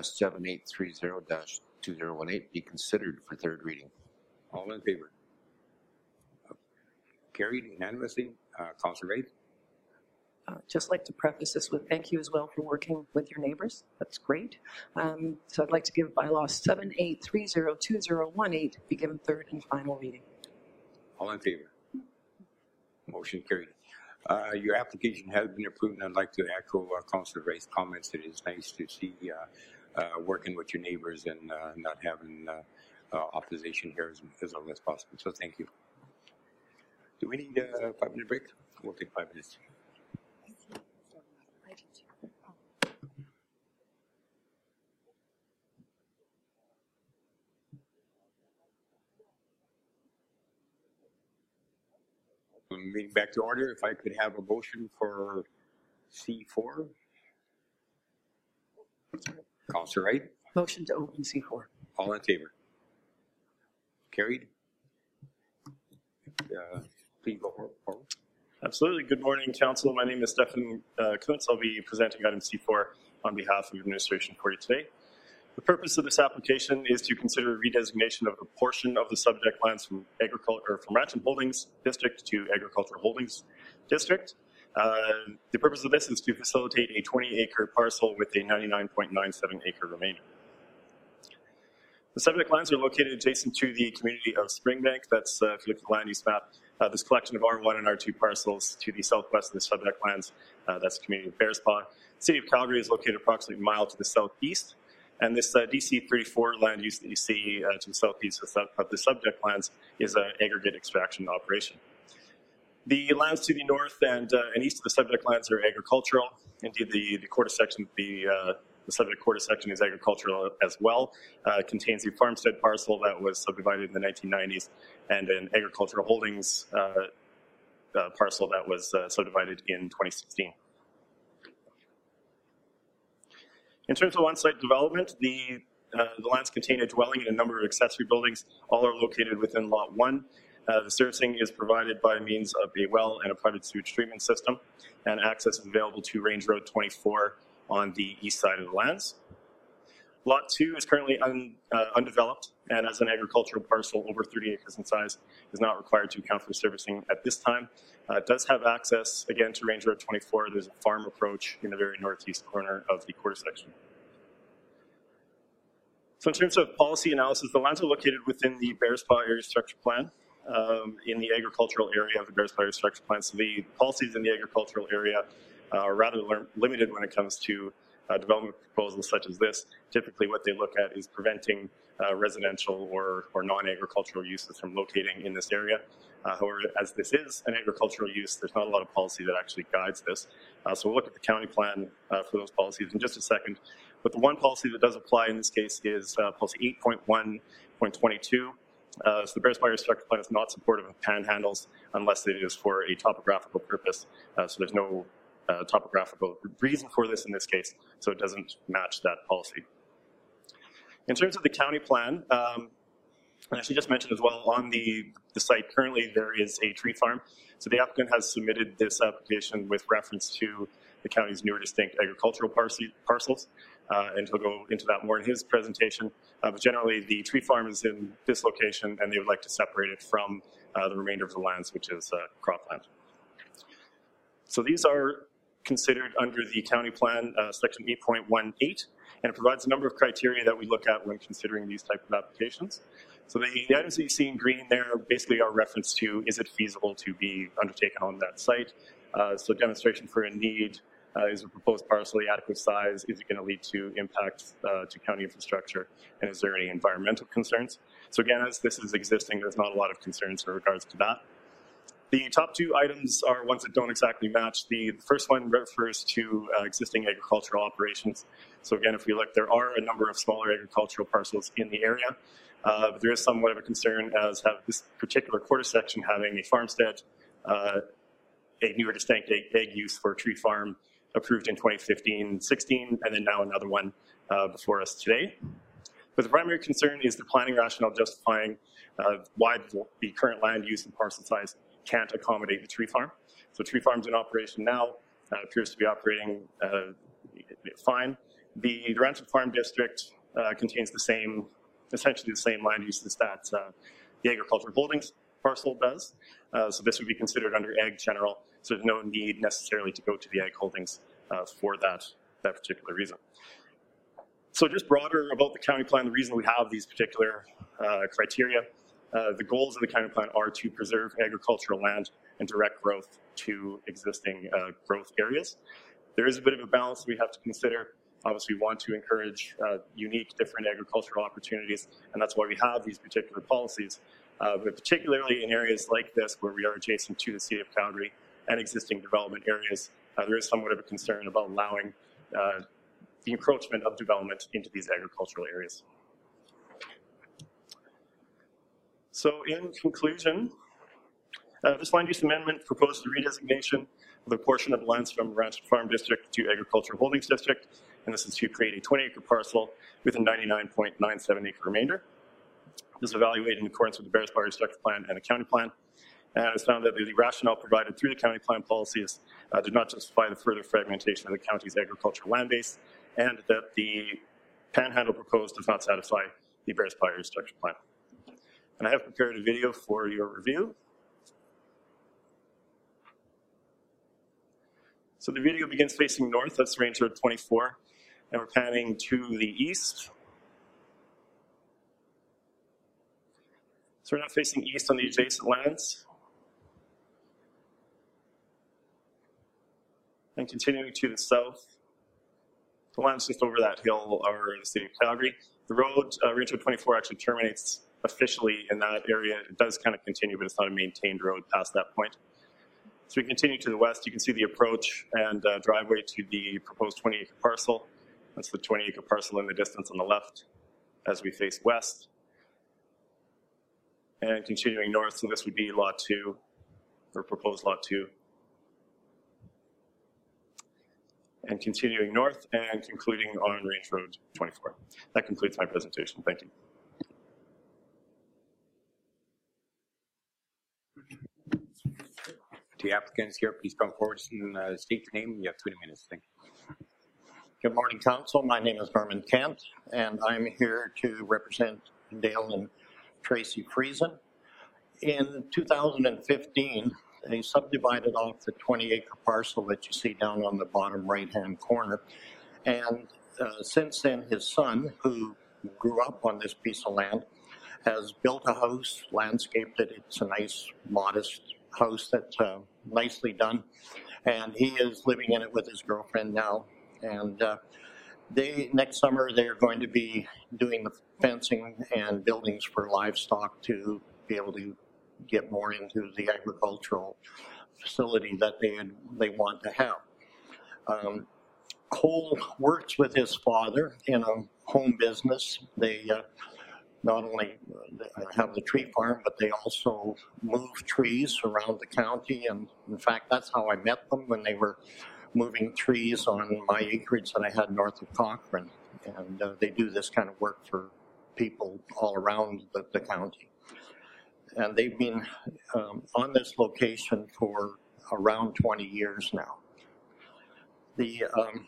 C-7830-2018 be considered for third reading. All in favor? Carried unanimously. Councillor Wright. Just like to preface this with thank you as well for working with your neighbors. That's great. So I'd like to give bylaw 7830-2018 be given third and final reading. All in favor? Motion carried. Your application has been approved, and I'd like to echo Councillor Wright's comments. It is nice to see working with your neighbors and not having opposition here as long as possible. So thank you. Do we need a 5-minute break? We'll take 5 minutes. Meeting back to order. If I could have a motion for C4. Councillor Wright. Motion to open C4. All in favor? Carried. Please go forward. Absolutely. Good morning, Council. My name is Stefan Kuntz. I'll be presenting item C4 on behalf of administration for you today. The purpose of this application is to consider redesignation of a portion of the subject lands from Rancham Holdings District to Agricultural Holdings District. The purpose of this is to facilitate a 20-acre parcel with a 99.97-acre remainder. The subject lands are located adjacent to the community of Springbank. That's, if you look at the land use map, this collection of R1 and R2 parcels to the southwest of the subject lands. That's the community of Bearspaw. The city of Calgary is located approximately a mile to the southeast. And this DC 34 land use that you see to the southeast of the subject lands is an aggregate extraction operation. The lands to the north and east of the subject lands are agricultural. Indeed, the quarter section, the subject quarter section is agricultural as well. It contains a farmstead parcel that was subdivided in the 1990s and an agricultural holdings parcel that was subdivided in 2016. In terms of on-site development, the lands contain a dwelling and a number of accessory buildings. All are located within Lot 1. The servicing is provided by means of a well and a private sewage treatment system, and access is available to Range Road 24 on the east side of the lands. Lot 2 is currently undeveloped, and as an agricultural parcel over 30 acres in size, is not required to account for servicing at this time. It does have access, again, to Range Road 24. There's a farm approach in the very northeast corner of the quarter section. So in terms of policy analysis, the lands are located within the Bearspaw Area Structure Plan, in the agricultural area of the Bearspaw Area Structure Plan. So the policies in the agricultural area are rather limited when it comes to development proposals such as this, typically what they look at is preventing residential or non-agricultural uses from locating in this area. However, as this is an agricultural use, there's not a lot of policy that actually guides this. So we'll look at the county plan for those policies in just a second. But the one policy that does apply in this case is policy 8.1.22. So the Bearsfire Structure Plan is not supportive of panhandles unless it is for a topographical purpose. So there's no topographical reason for this in this case, so it doesn't match that policy. In terms of the county plan, I should just mention as well, on the site currently there is a tree farm. So the applicant has submitted this application with reference to the county's newer distinct agricultural parcels, and he'll go into that more in his presentation. But generally, the tree farm is in this location, and they would like to separate it from the remainder of the lands, which is cropland. So these are considered under the county plan, section 8.18, and it provides a number of criteria that we look at when considering these type of applications. So the items that you see in green there basically are reference to, is it feasible to be undertaken on that site? So demonstration for a need, is a proposed parcel the adequate size? Is it going to lead to impacts to county infrastructure? And is there any environmental concerns? So again, as this is existing, there's not a lot of concerns in regards to that. The top two items are ones that don't exactly match. The first one refers to existing agricultural operations. So again, if we look, there are a number of smaller agricultural parcels in the area. But there is somewhat of a concern as have this particular quarter section having a farmstead, a newer distinct egg use for a tree farm approved in 2015-16, and then now another one before us today. But the primary concern is the planning rationale justifying why the current land use and parcel size can't accommodate the tree farm. So tree farm's in operation now, appears to be operating fine. The Rancho Farm District contains the same, essentially the same land uses that the agricultural holdings parcel does. So this would be considered under Ag General, so there's no need necessarily to go to the Ag Holdings for that particular reason. So just broader about the county plan, the reason we have these particular criteria, the goals of the county plan are to preserve agricultural land and direct growth to existing growth areas. There is a bit of a balance we have to consider. Obviously, we want to encourage unique, different agricultural opportunities, and that's why we have these particular policies. But particularly in areas like this, where we are adjacent to the city of Calgary and existing development areas, there is somewhat of a concern about allowing the encroachment of development into these agricultural areas. So in conclusion, this land use amendment proposed the redesignation of a portion of the lands from Rancho Farm District to Agricultural Holdings District, and this is to create a 20-acre parcel with a 99.97 acre remainder. This is evaluated in accordance with the Bearsfire Structure Plan and the county plan, and it was found that the rationale provided through the county plan policies did not justify the further fragmentation of the county's agricultural land base, and that the panhandle proposed does not satisfy the Bearsfire Structure Plan. And I have prepared a video for your review. So the video begins facing north, that's Range Road 24, and we're panning to the east. So we're now facing east on the adjacent lands. And continuing to the south, the lands just over that hill are the city of Calgary. The road, Range Road 24, actually terminates officially in that area. It does kind of continue, but it's not a maintained road past that point. So we continue to the west, you can see the approach and driveway to the proposed 20-acre parcel. That's the 20-acre parcel in the distance on the left as we face west. And continuing north, so this would be Lot 2, or proposed Lot 2. And continuing north and concluding on Range Road 24. That concludes my presentation. Thank you. The applicants here, please come forward and state your name. You have 20 minutes. Thank you. Good morning, Council. My name is Norman Kent, and I'm here to represent Dale and Tracy Friesen. In 2015, they subdivided off the 20-acre parcel that you see down on the bottom right-hand corner. And since then, his son, who grew up on this piece of land, has built a house, landscaped it. It's a nice, modest house that's nicely done. And he is living in it with his girlfriend now. And Next summer, they're going to be doing the fencing and buildings for livestock to be able to get more into the agricultural facility that they want to have. Cole works with his father in a home business. They not only have the tree farm, but they also move trees around the county. And in fact, that's how I met them, when they were moving trees on my acreage that I had north of Cochrane. And they do this kind of work for people all around the county. And they've been on this location for around 20 years now. The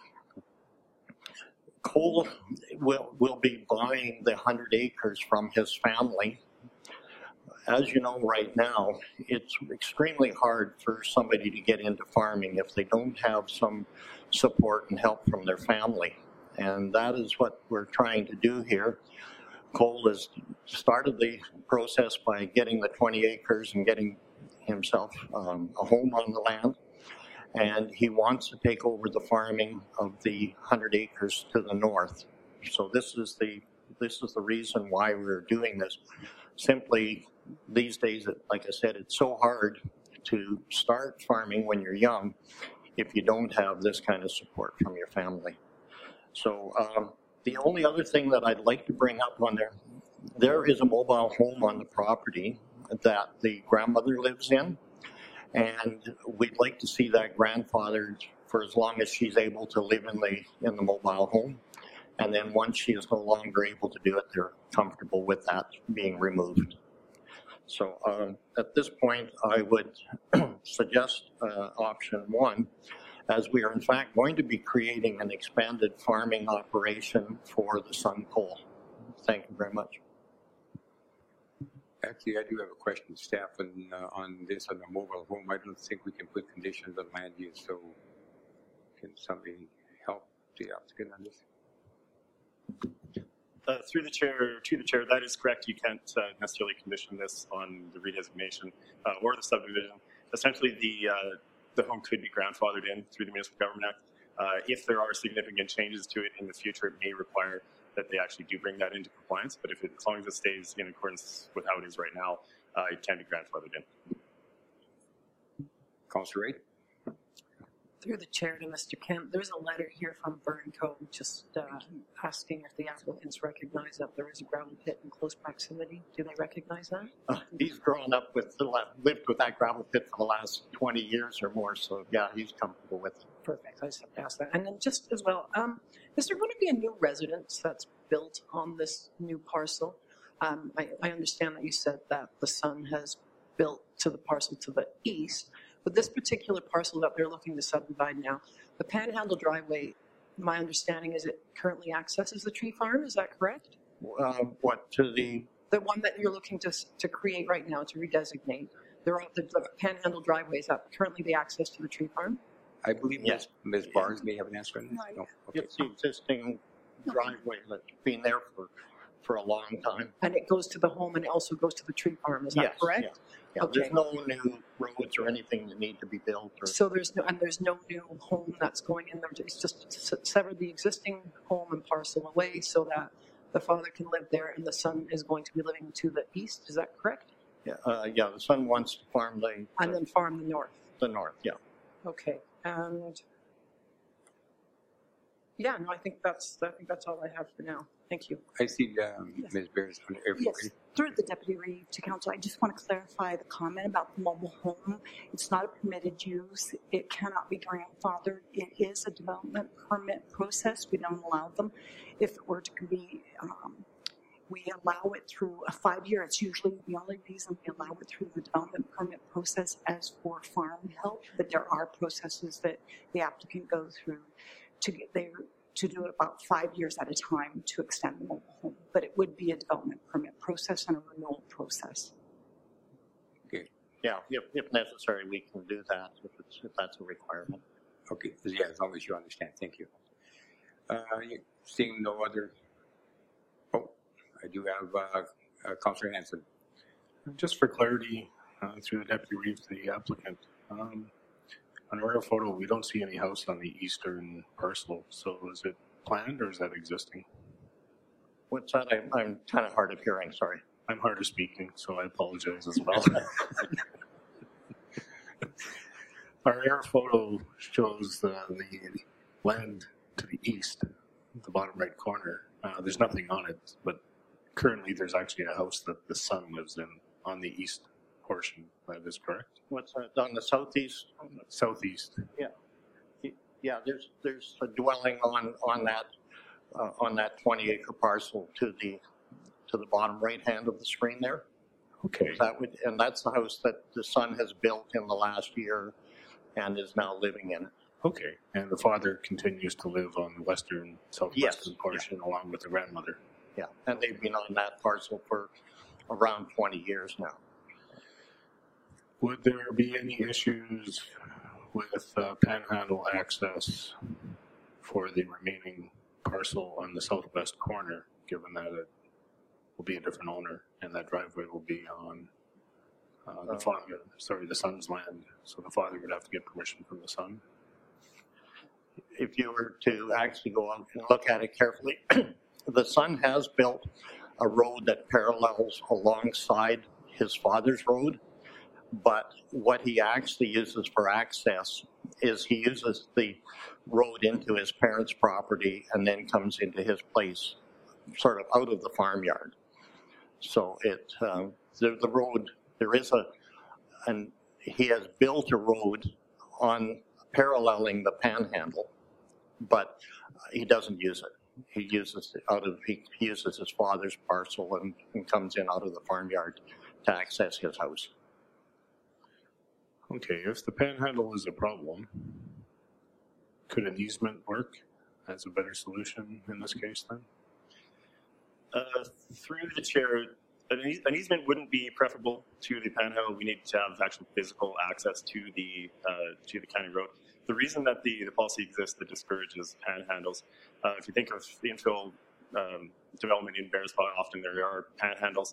Cole will be buying the 100 acres from his family. As you know, right now, it's extremely hard for somebody to get into farming if they don't have some support and help from their family. And that is what we're trying to do here. Cole has started the process by getting the 20 acres and getting himself a home on the land. And he wants to take over the farming of the 100 acres to the north. So this is the reason why we're doing this. Simply, these days, like I said, it's so hard to start farming when you're young if you don't have this kind of support from your family. So the only other thing that I'd like to bring up on there is a mobile home on the property that the grandmother lives in. And we'd like to see that grandfathered for as long as she's able to live in the mobile home. And then once she is no longer able to do it, they're comfortable with that being removed. So at this point, I would suggest option one, as we are in fact going to be creating an expanded farming operation for the Sun Cole. Thank you very much. Actually, I do have a question, staff, on this, on the mobile home. I don't think we can put conditions on land use, so can somebody help the applicant on this? Through the chair, to the chair, that is correct. You can't necessarily condition this on the redesignation or the subdivision. Essentially, the home could be grandfathered in through the Municipal Government Act. If there are significant changes to it in the future, it may require that they actually do bring that into compliance. But as long as it stays in accordance with how it is right now, it can be grandfathered in. Councilor Wright? Through the chair to Mr. Kemp, there's a letter here from Burnco just asking if the applicants recognize that there is a gravel pit in close proximity. Do they recognize that? He's grown up lived with that gravel pit for the last 20 years or more, so yeah, he's comfortable with it. Perfect. I just have to ask that. And then just as well, is there going to be a new residence that's built on this new parcel? I understand that you said that the Sun has built to the parcel to the east, but this particular parcel that they're looking to subdivide now, the Panhandle driveway, my understanding is it currently accesses the tree farm. Is that correct? What to the? The one that you're looking to create right now, to redesignate. The Panhandle driveway, is that currently the access to the tree farm? I believe yes. Ms. Barnes may have an answer on this. No. Okay. It's the existing driveway that's been there for a long time. And it goes to the home and it also goes to the tree farm, is that correct? Yeah. Yeah, okay. There's no new roads or anything that need to be built. So there's no new home that's going in there. It's just to sever the existing home and parcel away so that the father can live there and the son is going to be living to the east. Is that correct? Yeah. The son wants to farm and then farm the north. The north, yeah. Okay. And yeah, no, I think that's all I have for now. Thank you. I see Ms. Bears on everybody. Yes, through the Deputy Reeve to Council, I just want to clarify the comment about the mobile home. It's not a permitted use. It cannot be grandfathered. It is a development permit process. We don't allow them. If it were to be, we allow it through a 5-year. It's usually the only reason we allow it through the development permit process as for farm help. But there are processes that the applicant goes through to get there, to do it about 5 years at a time to extend the mobile home. But it would be a development permit process and a renewal process. Okay. Yeah, if necessary, we can do that if that's a requirement. Okay. Yeah, as long as you understand. Thank you. Seeing no other. Oh, I do have Councilor Hanson. Just for clarity, through the Deputy Reeve to the applicant. On our photo, we don't see any house on the eastern parcel. So is it planned or is that existing? What's that? I'm kind of hard of hearing, sorry. I'm hard of speaking, so I apologize as well. Our air photo shows the land to the east, the bottom right corner. There's nothing on it, but currently there's actually a house that the son lives in on the east portion. That is correct? What's that, on the southeast? Southeast. Yeah. Yeah, there's a dwelling on that 20-acre parcel to the bottom right hand of the screen there. Okay. And that's the house that the son has built in the last year and is now living in it. Okay. And the father continues to live on the western, southwestern portion along with the grandmother. Yeah, and they've been on that parcel for around 20 years now. Would there be any issues with panhandle access for the remaining parcel on the southwest corner, given that it will be a different owner and that driveway will be on the son's land, so the father would have to get permission from the son? If you were to actually go on and look at it carefully, the son has built a road that parallels alongside his father's road, but what he actually uses for access is he uses the road into his parents' property and then comes into his place sort of out of the farmyard. So the road, and he has built a road on paralleling the panhandle, but he doesn't use it. He uses his father's parcel and comes in out of the farmyard to access his house. Okay, if the panhandle is a problem, could an easement work as a better solution in this case then? Through the chair, an easement wouldn't be preferable to the panhandle. We need to have actual physical access to the county road. The reason that the policy exists that discourages panhandles, if you think of the infill development in Bearspaw, often there are panhandles.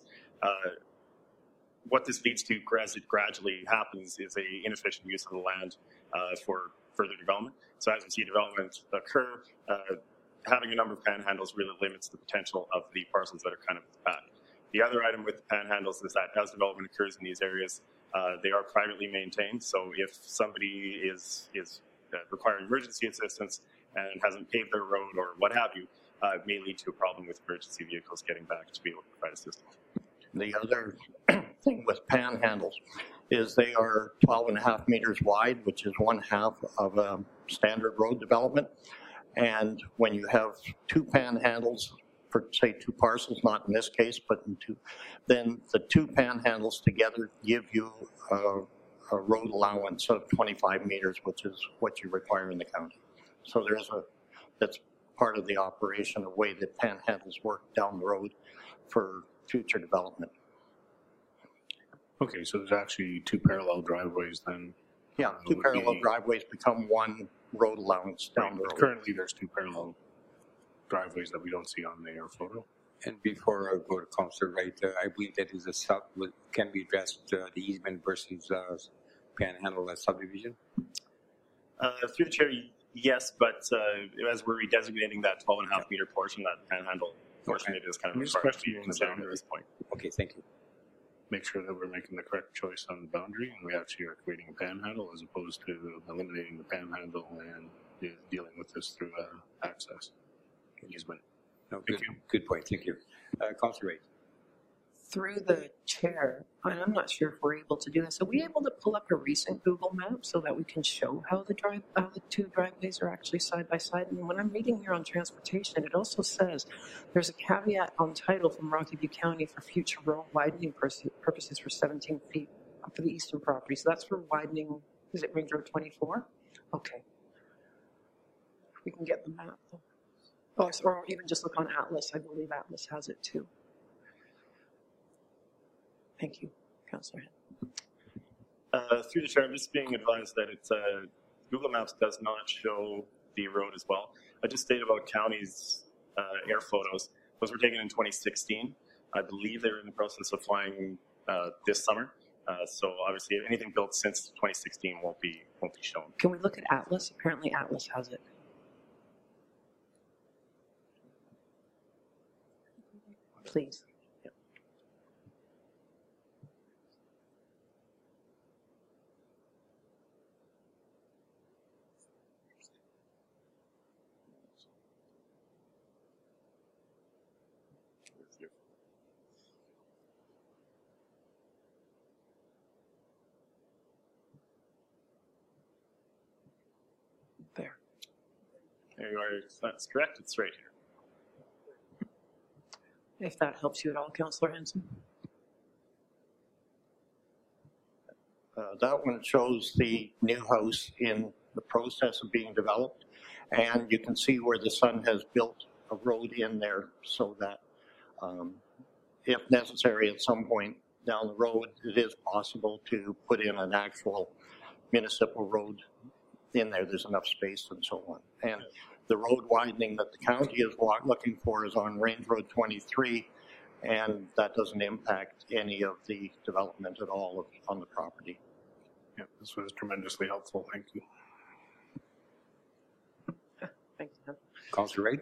What this leads to as it gradually happens is a inefficient use of the land for further development. So as we see development occur, having a number of panhandles really limits the potential of the parcels that are kind of at the back. The other item with the panhandles is that as development occurs in these areas, they are privately maintained. So if somebody is requiring emergency assistance and hasn't paved their road or what have you, it may lead to a problem with emergency vehicles getting back to be able to provide assistance. The other thing with panhandles is they are 12.5 meters wide, which is 1/2 of a standard road development. And when you have two panhandles for, say, two parcels, not in this case, but in two, then the two panhandles together give you a road allowance of 25 meters, which is what you require in the county. So that's part of the operation, a way that panhandles work down the road for future development. Okay, so there's actually two parallel driveways then? Yeah, two parallel driveways become one road allowance down the road. Currently there's two parallel driveways that we don't see on the air photo. And before I go to Councillor Wright, I believe that is can be addressed, the easement versus panhandle subdivision? Through the chair, yes, but as we're redesignating that 12.5 meter portion, that panhandle portion, it is kind of required to be considered at this point. Okay, thank you. Make sure that we're making the correct choice on the boundary and we actually are creating a panhandle as opposed to eliminating the panhandle and dealing with this through access easement. No, good point. Thank you. Councillor Wright. Through the chair, and I'm not sure if we're able to do this, are we able to pull up a recent Google map so that we can show how the two driveways are actually side by side? And when I'm reading here on transportation, it also says there's a caveat on title from Rocky View County for future road widening purposes for 17 feet up to the eastern property. So that's for widening, is it Ring Road 24? Okay. If we can get the map though. Oh, or even just look on Atlas. I believe Atlas has it too. Thank you, Councillor. Through the chair, I'm just being advised that it's Google Maps does not show the road as well. I just stated about county's air photos. Those were taken in 2016. I believe they were in the process of flying this summer. So obviously, anything built since 2016 won't be shown. Can we look at Atlas? Apparently, Atlas has it. Please. There you are. That's correct. It's right here. If that helps you at all, Councillor Hanson. That one shows the new house in the process of being developed, and you can see where the son has built a road in there so that if necessary at some point down the road, it is possible to put in an actual municipal road in there. There's enough space and so on. And the road widening that the county is looking for is on Range Road 23, and that doesn't impact any of the development at all on the property. Yeah, this was tremendously helpful. Thank you. Thank you. Councillor Wright?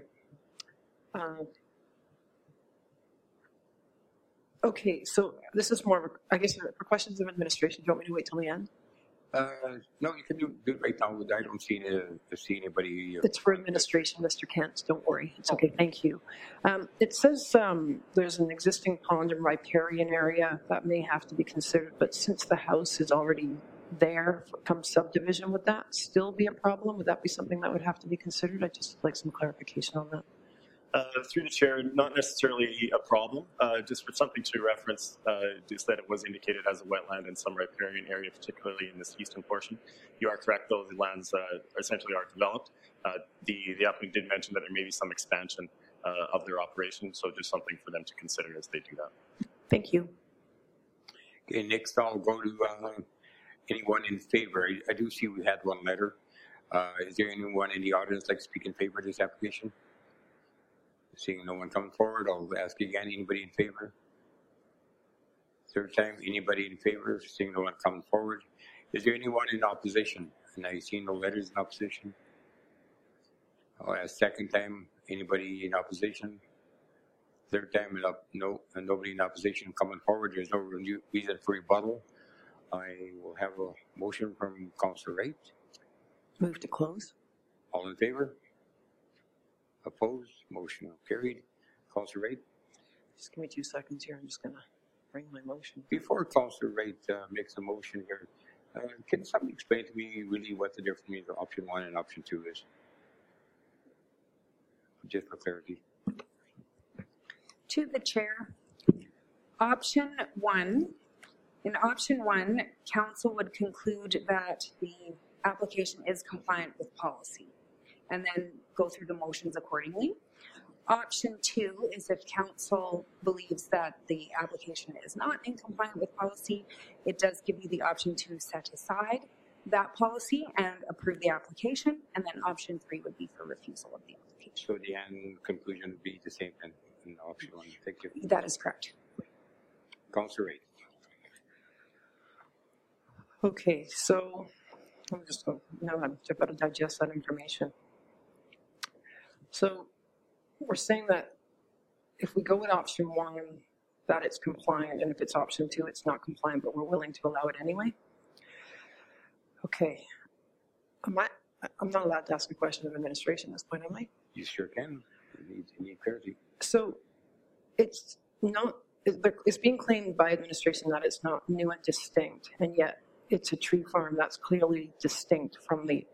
Okay, so this is more of a, I guess, for questions of administration. Do you want me to wait till the end? No, you can do it right now. I don't see anybody. It's for administration, Mr. Kent. Don't worry. It's okay. Thank you. It says there's an existing pond and riparian area that may have to be considered, but since the house is already there come subdivision, would that still be a problem? Would that be something that would have to be considered? I'd just like some clarification on that. Through the chair, not necessarily a problem. Just for something to reference, just that it was indicated as a wetland in some riparian area, particularly in this eastern portion. You are correct, though, the lands essentially are developed. The applicant did mention that there may be some expansion of their operation, so just something for them to consider as they do that. Thank you. Okay, next I'll go to anyone in favor. I do see we had one letter. Is there anyone in the audience like to speak in favor of this application? Seeing no one coming forward, I'll ask again, anybody in favor? Third time, anybody in favor? Seeing no one coming forward. Is there anyone in opposition? And I see no letters in opposition. I'll ask second time, anybody in opposition? Third time, and nobody in opposition coming forward. There's no reason for rebuttal. I will have a motion from Councillor Wright. Move to close. All in favor? Opposed? Motion carried. Councillor Wright? Just give me 2 seconds here. I'm just going to bring my motion. Before Councillor Wright makes a motion here, can somebody explain to me really what the difference between option 1 and option 2 is? Just for clarity. To the chair, option 1, in option 1, council would conclude that the application is compliant with policy and then go through the motions accordingly. Option 2 is if council believes that the application is not in compliance with policy, it does give you the option to set aside that policy and approve the application, and then option 3 would be for refusal of the application. So the end conclusion would be the same in option 1. Thank you. That is correct. Councillor Wright. Okay, so I'm just now I've got to digest that information. So we're saying that if we go with option 1, that it's compliant, and if it's option 2, it's not compliant, but we're willing to allow it anyway. Okay, I'm not allowed to ask a question of administration at this point, am I? You sure can. You need clarity. So it's not. It's being claimed by administration that it's not new and distinct, and yet it's a tree farm that's clearly distinct from the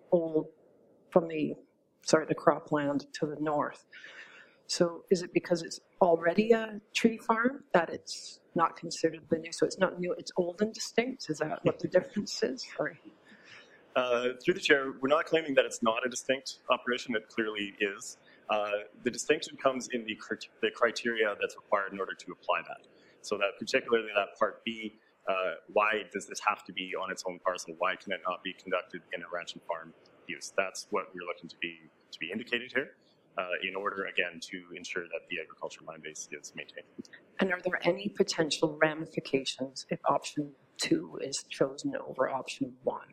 cropland to the north. So is it because it's already a tree farm that it's not considered the new? So it's not new, it's old and distinct? Is that what the difference is? Sorry. Through the chair, we're not claiming that it's not a distinct operation. It clearly is. The distinction comes in the criteria that's required in order to apply that. So that particularly that Part B, why does this have to be on its own parcel? Why can it not be conducted in a ranch and farm use? That's what we're looking to be indicated here, in order again to ensure that the agricultural land base is maintained. And are there any potential ramifications if option 2 is chosen over option 1?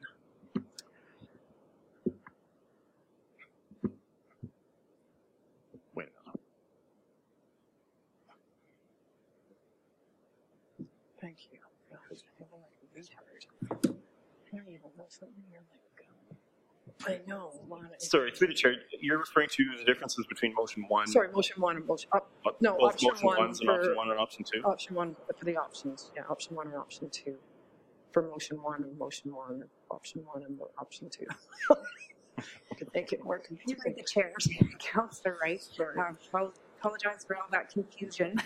Thank you. I know. Sorry, through the chair, you're referring to the differences between motion one. Sorry, motion one and motion, no, both option motion one ones and option one and option two. Option one for the options, yeah, option one and option two. For motion one and motion one, option one and option two. Could make it more confusing. Through the chair, Councillor Wright. Apologize for all that confusion.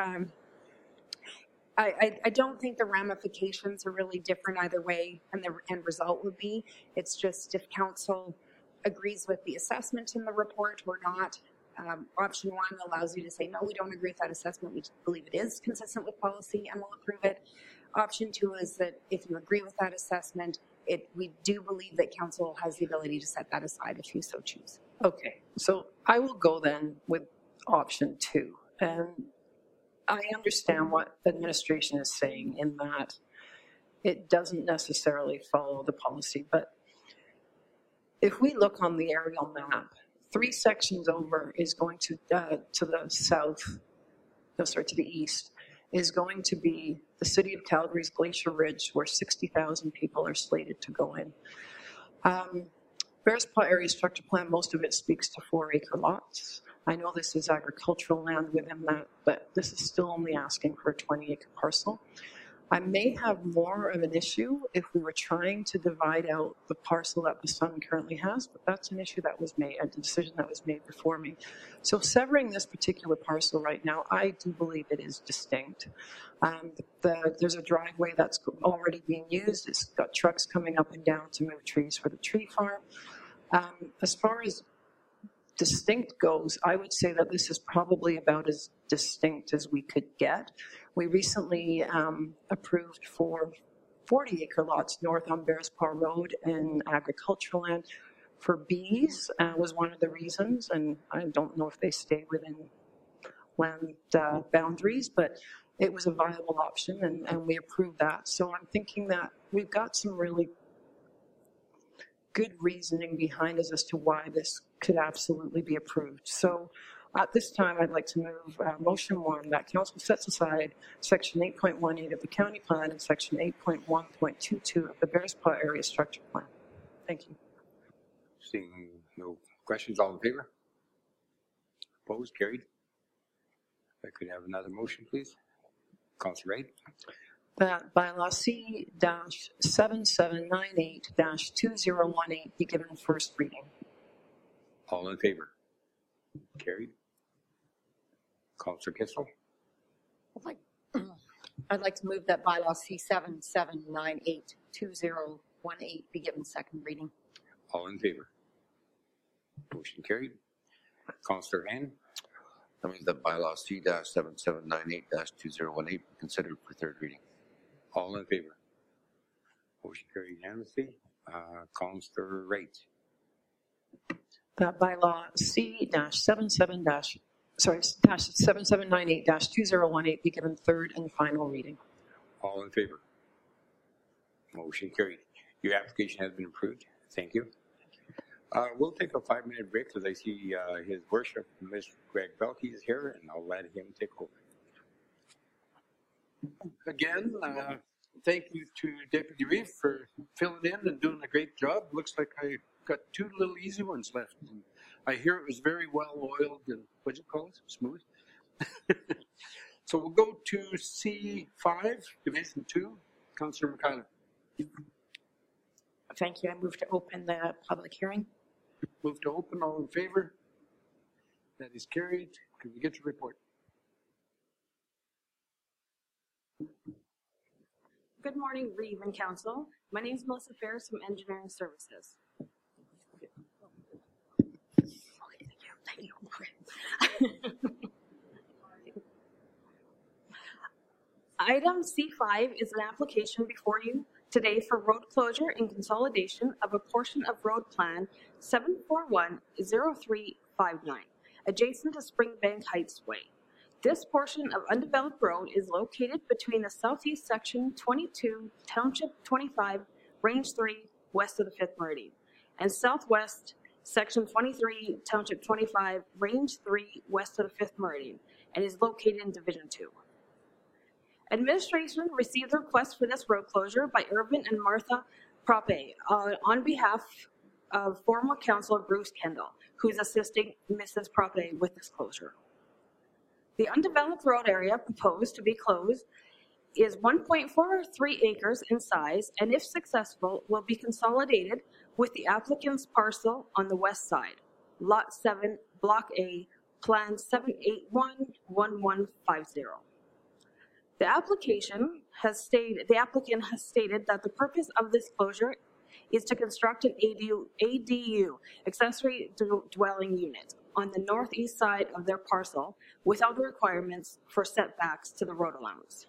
I don't think the ramifications are really different either way, and the end result would be. It's just if council agrees with the assessment in the report or not. Option one allows you to say, no, we don't agree with that assessment. We believe it is consistent with policy and we'll approve it. Option two is that if you agree with that assessment, we do believe that council has the ability to set that aside if you so choose. Okay, so I will go then with option two. And I understand what administration is saying in that it doesn't necessarily follow the policy, but if we look on the aerial map, 3 sections over is going to the south, no, sorry, to the east, is going to be the city of Calgary's Glacier Ridge, where 60,000 people are slated to go in. Bearspaw Area Structure Plan, most of it speaks to 4-acre lots. I know this is agricultural land within that, but this is still only asking for a 20-acre parcel. I may have more of an issue if we were trying to divide out the parcel that the Sun currently has, but that's an issue that was made, a decision that was made before me. So severing this particular parcel right now, I do believe it is distinct. There's a driveway that's already being used. It's got trucks coming up and down to move trees for the tree farm. As far as distinct goes, I would say that this is probably about as distinct as we could get. We recently approved for 40-acre lots north on Bearspaw Road in agricultural land for bees was one of the reasons, and I don't know if they stay within land boundaries, but it was a viable option, and we approved that. So I'm thinking that we've got some really good reasoning behind us as to why this could absolutely be approved. So at this time, I'd like to move motion one, that council sets aside section 8.18 of the county plan and section 8.1.22 of the Bearspaw Area Structure Plan. Thank you. Seeing no questions, all in favor? Opposed? Carried. If I could have another motion, please. Councillor Wright. That bylaw C-7798-2018 be given first reading. All in favor? Carried. Councillor Kissel. I'd like to move that bylaw C-7798-2018 be given second reading. All in favor? Motion carried. Councillor Hand. I move that bylaw C-7798-2018 be considered for third reading. All in favor? Motion carried unanimously. Councillor Wright. That bylaw C-7798-2018 be given third and final reading. All in favor? Motion carried. Your application has been approved. Thank you. We'll take a 5-minute break because I see His Worship, Mr. Greg Belkey, is here, and I'll let him take over. Again, thank you to Deputy Reeve for filling in and doing a great job. Looks like I got 2 little easy ones left. And I hear it was very well oiled and, what'd you call it? Smooth. So we'll go to C5, Division 2. Councillor McKayla. Thank you. I move to open the public hearing. Move to open. All in favor? That is carried. Can we get your report? Good morning, Reeve and Council. My name is Melissa Ferris from Engineering Services. Item C5 is an application before you today for road closure and consolidation of a portion of road plan 7410359, adjacent to Springbank Heights Way. This portion of undeveloped road is located between the southeast section 22, Township 25, Range 3, west of the 5th Meridian, and southwest section 23, Township 25, Range 3, west of the 5th Meridian, and is located in Division 2. Administration received a request for this road closure by Irvin and Martha Prope on behalf of former councillor Bruce Kendall, who is assisting Mrs. Prope with this closure. The undeveloped road area proposed to be closed is 1.43 acres in size, and if successful, will be consolidated with the applicant's parcel on the west side, Lot 7, Block A, Plan 7811150. The applicant has stated that the purpose of this closure is to construct an ADU, accessory dwelling unit, on the northeast side of their parcel without the requirements for setbacks to the road allowance.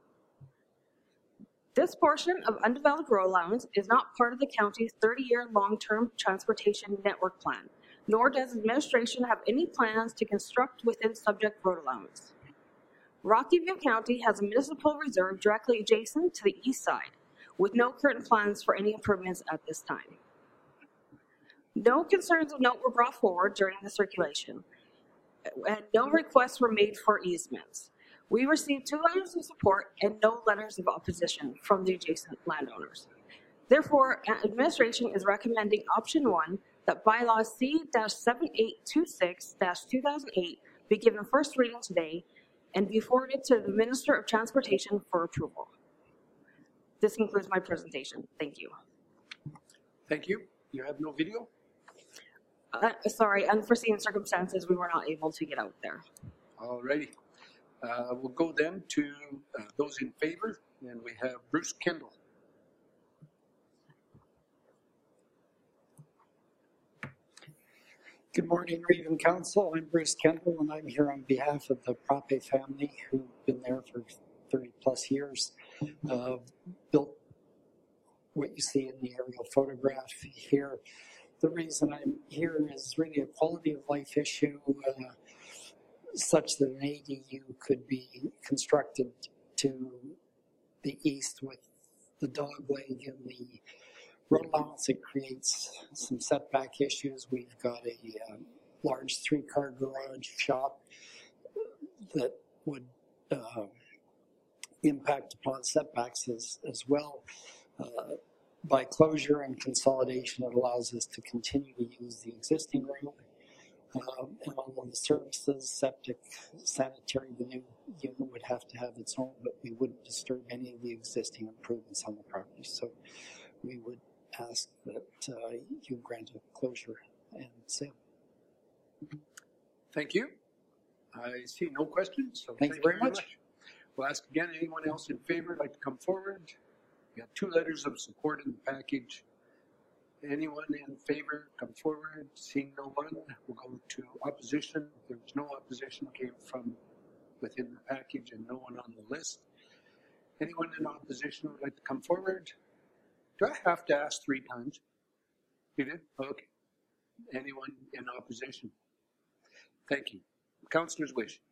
This portion of undeveloped road allowance is not part of the county's 30-year long-term transportation network plan, nor does administration have any plans to construct within subject road allowance. Rocky View County has a municipal reserve directly adjacent to the east side, with no current plans for any improvements at this time. No concerns of note were brought forward during the circulation, and no requests were made for easements. We received 2 letters of support and no letters of opposition from the adjacent landowners. Therefore, administration is recommending option 1, that bylaw C-7826-2008 be given first reading today and be forwarded to the Minister of Transportation for approval. This concludes my presentation. Thank you. Thank you. You have no video? Sorry, unforeseen circumstances, we were not able to get out there. All righty. We'll go then to those in favor, and we have Bruce Kendall. Good morning, Region Council. I'm Bruce Kendall, and I'm here on behalf of the Prope family who've been there for 30 plus years. Built what you see in the aerial photograph here. The reason I'm here is really a quality of life issue, such that an ADU could be constructed to the east with the dog leg and the road allowance. It creates some setback issues. We've got a large 3-car garage shop that would impact upon setbacks as well. By closure and consolidation, it allows us to continue to use the existing road and all of the services, septic, sanitary. The new unit would have to have its own, but we wouldn't disturb any of the existing improvements on the property. So we would ask that you grant a closure and sale. Thank you. I see no questions, so thank you very much. We'll ask again, anyone else in favor like to come forward? We have 2 letters of support in the package. Anyone in favor, come forward. Seeing no one, we'll go to opposition. There was no opposition, came from within the package and no one on the list. Anyone in opposition would like to come forward? Do I have to ask 3 times? You did? Okay. Anyone in opposition? Thank you. Councillor's wish.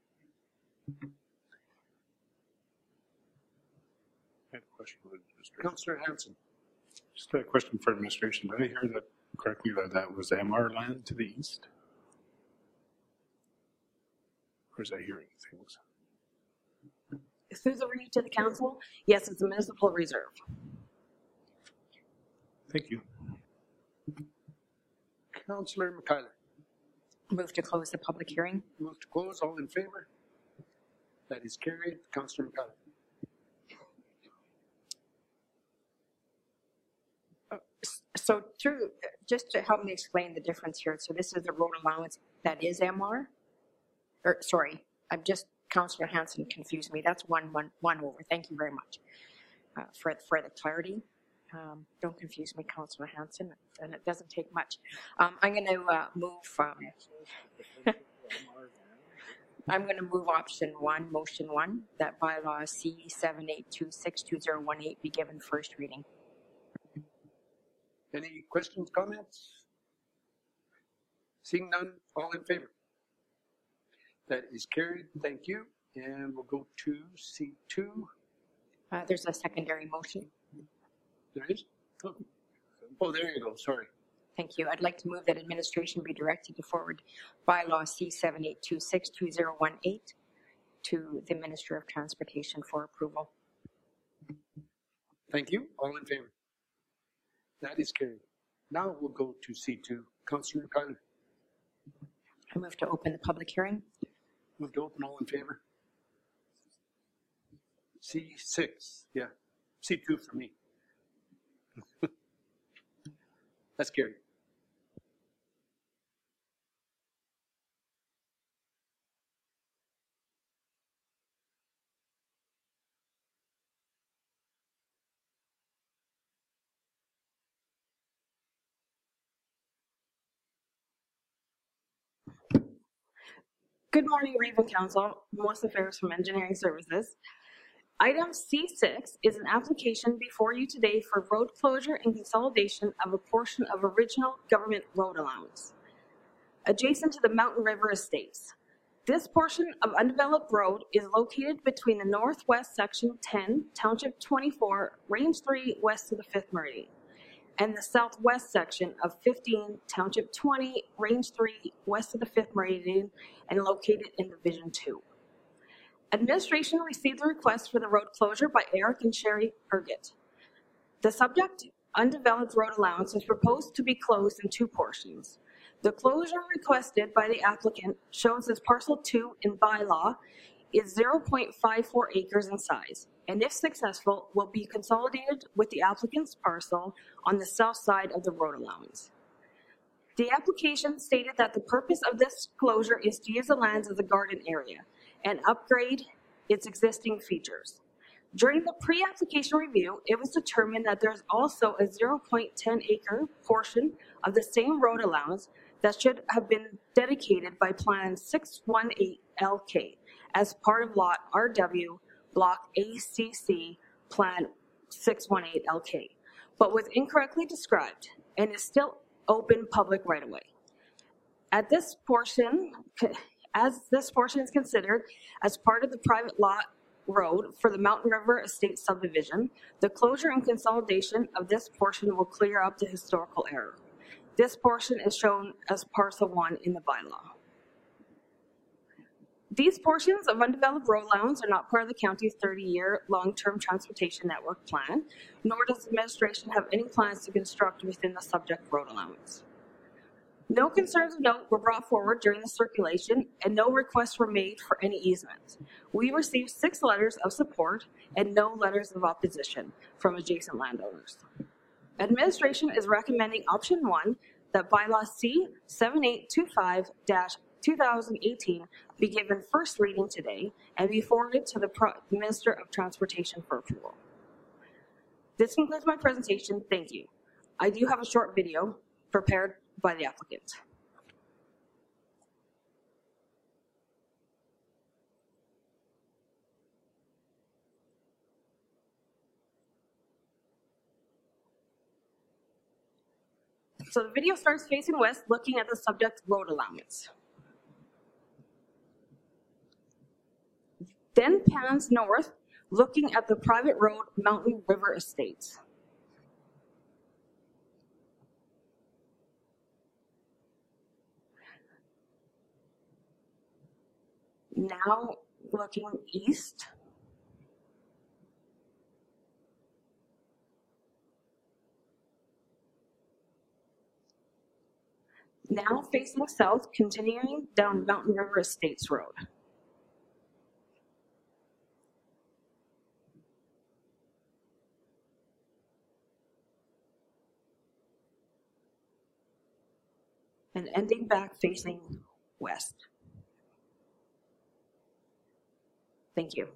I had a question for administration. Councillor Hanson. Just a question for administration. Did I hear that correctly that was MR land to the east? Or is I hearing things? Through the read to the council, yes, it's a municipal reserve. Thank you. Councillor McKayler. Move to close the public hearing. Move to close. All in favor? That is carried. Councillor McKayler. So just to help me explain the difference here, so this is a road allowance that is MR? Councillor Hanson confused me. That's one over. Thank you very much for the clarity. Don't confuse me, Councillor Hanson, and it doesn't take much. I'm going to move from. I'm going to move option 1, motion 1, that bylaw C-7826-2018 be given first reading. Any questions, comments? Seeing none, all in favor? That is carried. Thank you. And we'll go to C2. There's a secondary motion. There is? Oh, there you go. Sorry. Thank you. I'd like to move that administration be directed to forward bylaw C-7826-2018 to the Minister of Transportation for approval. Thank you. All in favor? That is carried. Now we'll go to C2. Councillor Kyler. I move to open the public hearing. Move to open. All in favor? C6. Yeah. C2 for me. That's carried. Good morning, Raven Council. Melissa Ferris from Engineering Services. Item C6 is an application before you today for road closure and consolidation of a portion of original government road allowance adjacent to the Mountain River Estates. This portion of undeveloped road is located between the northwest section 10, Township 24, Range 3, west of the 5th Meridian, and the southwest section of 15, Township 20, Range 3, west of the 5th Meridian, and located in Division 2. Administration received the request for the road closure by Eric and Sherry Purgett. The subject undeveloped road allowance is proposed to be closed in two portions. The closure requested by the applicant shows as parcel 2 in bylaw is 0.54 acres in size, and if successful, will be consolidated with the applicant's parcel on the south side of the road allowance. The application stated that the purpose of this closure is to use the lands as a garden area and upgrade its existing features. During the pre-application review, it was determined that there is also a 0.10 acre portion of the same road allowance that should have been dedicated by Plan 618LK as part of Lot RW Block ACC Plan 618LK, but was incorrectly described and is still open public right-of-way. As this portion is considered as part of the private lot road for the Mountain River Estate subdivision, the closure and consolidation of this portion will clear up the historical error. This portion is shown as parcel 1 in the bylaw. These portions of undeveloped road allowance are not part of the county's 30-year long-term transportation network plan, nor does the administration have any plans to construct within the subject road allowance. No concerns of note were brought forward during the circulation, and no requests were made for any easements. We received 6 letters of support and no letters of opposition from adjacent landowners. Administration is recommending option 1, that bylaw C 7825-2018 be given first reading today and be forwarded to the Minister of Transportation for approval. This concludes my presentation. Thank you. I do have a short video prepared by the applicant. So the video starts facing west, looking at the subject road allowance. Then pans north, looking at the private road Mountain River Estates. Now looking east. Now facing south, continuing down Mountain River Estates Road. And ending back facing west. Thank you.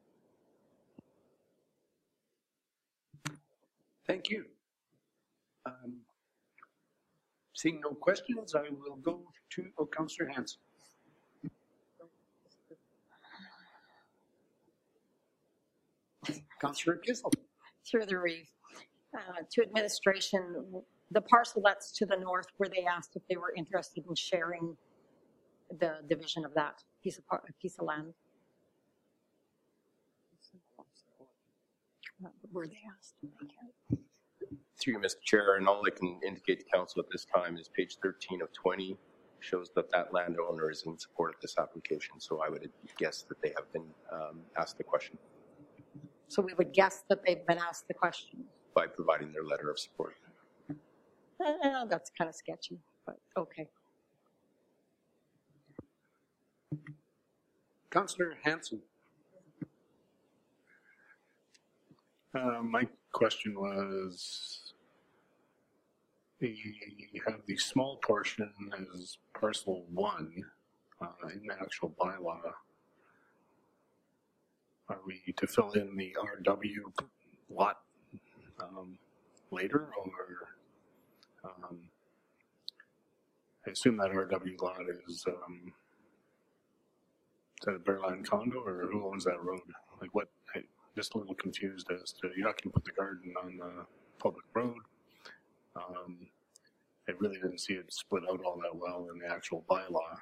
Thank you. Seeing no questions, I will go to Councillor Hanson. Councillor Kissel. Through the reef. To administration, the parcel that's to the north, where they asked if they were interested in sharing the division of that piece of land. Were they asked? Through you, Mr. Chair, and all I can indicate to council at this time is page 13 of 20 shows that that landowner is in support of this application. So I would guess that they have been asked the question So we would guess that they've been asked the question. by providing their letter of support. That's kind of sketchy, but okay. Councillor Hanson. My question was, you have the small portion as parcel 1 in the actual bylaw. Are we to fill in the RW lot later, or I assume that RW lot is that a Bearland condo, or who owns that road? Like what? Just a little confused as to, you're not going to put the garden on the public road. I really didn't see it split out all that well in the actual bylaw.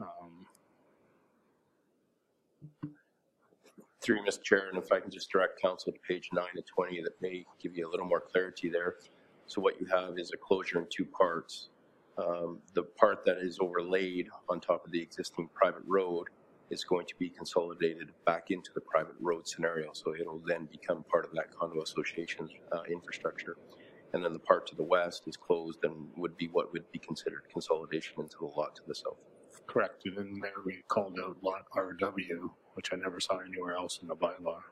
Through you, Mr. Chair, and if I can just direct council to page 9 and 20, that may give you a little more clarity there. So what you have is a closure in 2 parts. The part that is overlaid on top of the existing private road is going to be consolidated back into the private road scenario. So it'll then become part of that condo association infrastructure. And then the part to the west is closed and would be what would be considered consolidation into the lot to the south. Correct. And then there we called out lot RW, which I never saw anywhere else in the bylaw.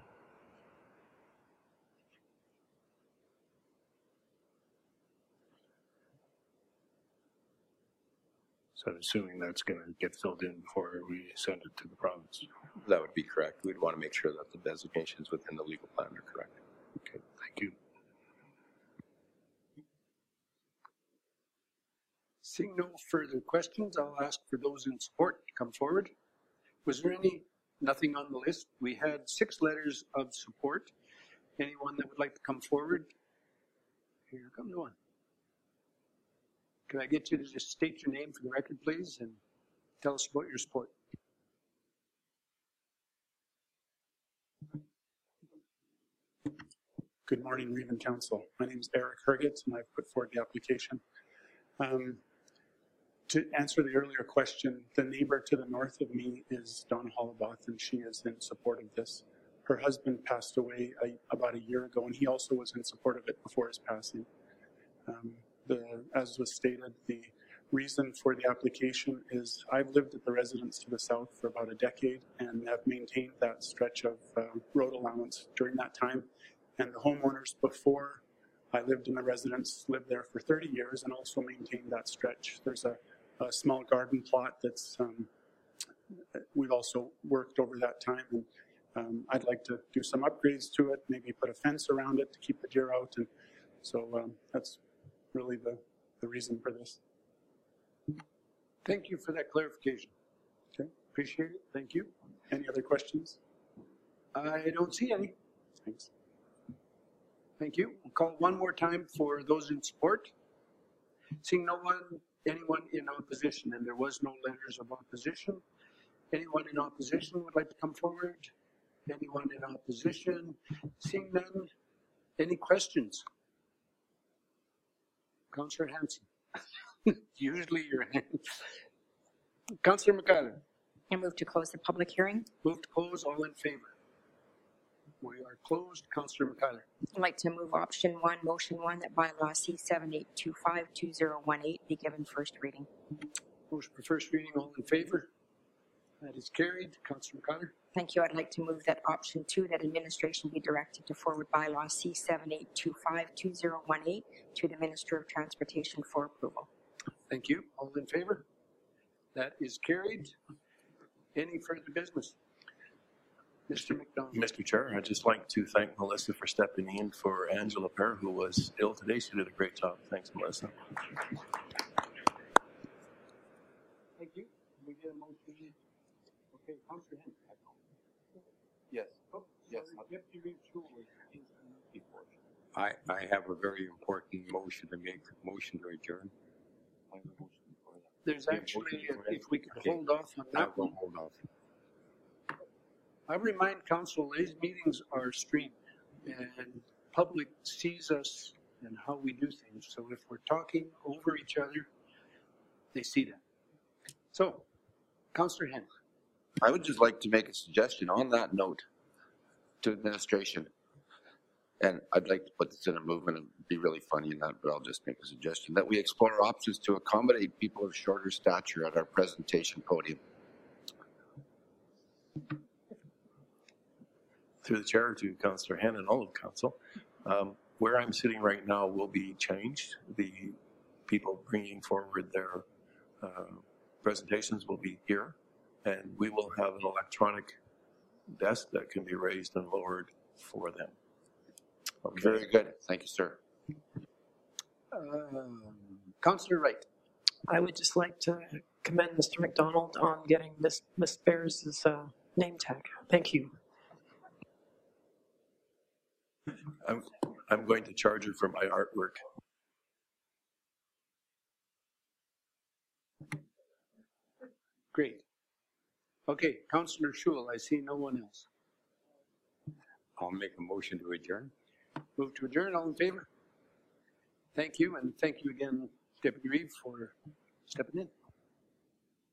So I'm assuming that's going to get filled in before we send it to the province. That would be correct. We'd want to make sure that the designations within the legal plan are correct. Okay, thank you. Seeing no further questions, I'll ask for those in support to come forward. Was there nothing on the list? We had 6 letters of support. Anyone that would like to come forward? Here comes one. Can I get you to just state your name for the record, please, and tell us about your support? Good morning, Reeve Council. My name is Eric Hergetz, and I've put forward the application. To answer the earlier question, the neighbor to the north of me is Dawn Hollaboth, and she is in support of this. Her husband passed away about a year ago, and he also was in support of it before his passing. As was stated, the reason for the application is I've lived at the residence to the south for about a decade and have maintained that stretch of road allowance during that time. And the homeowners before I lived in the residence lived there for 30 years and also maintained that stretch. There's a small garden plot that's we've also worked over that time, and I'd like to do some upgrades to it, maybe put a fence around it to keep the deer out, and so that's really the reason for this. Thank you for that clarification. Okay. Appreciate it. Thank you. Any other questions? I don't see any. Thanks. Thank you. We'll call one more time for those in support. Seeing anyone in opposition, and there was no letters of opposition. Anyone in opposition would like to come forward? Anyone in opposition? Seeing none, any questions? Councillor Hanson. Usually your hand. Councillor McCullough. I move to close the public hearing. Move to close. All in favor? We are closed. Councillor McCullough. I'd like to move option 1, motion 1, that bylaw C78252018 be given first reading. Motion for first reading. All in favor? That is carried. Councillor McCullough. Thank you. I'd like to move that option 2, that administration be directed to forward bylaw C78252018 to the Minister of Transportation for approval. Thank you. All in favor? That is carried. Any further business? Mr. McDonald. Mr. Chair, I'd just like to thank Melissa for stepping in for Angela Perr, who was ill today. She did a great job. Thanks, Melissa. Thank you. We get a motion. Okay, Councillor Henry. Yes. Oh, yes. Deputy Reeve Schulman. I have a very important motion to make. Motion to adjourn. There's actually, if we could hold off on that one. Hold off. I remind council, these meetings are streamed and public sees us and how we do things. So if we're talking over each other, they see that. So, Councillor Henley. I would just like to make a suggestion on that note to administration. And I'd like to put this in a movement. It'd be really funny in that, but I'll just make a suggestion that we explore options to accommodate people of shorter stature at our presentation podium. Through the chair to Councillor Hen and all of council, where I'm sitting right now will be changed. The people bringing forward their presentations will be here, and we will have an electronic desk that can be raised and lowered for them. Okay. Very good. Thank you, sir. Councillor Wright. I would just like to commend Mr. McDonald on getting Miss Bears' name tag. Thank you. I'm going to charge her for my artwork. Great. Okay, Councillor Schul, I see no one else. I'll make a motion to adjourn. Move to adjourn, all in favor? Thank you, and thank you again, Deputy Reeve, for stepping in.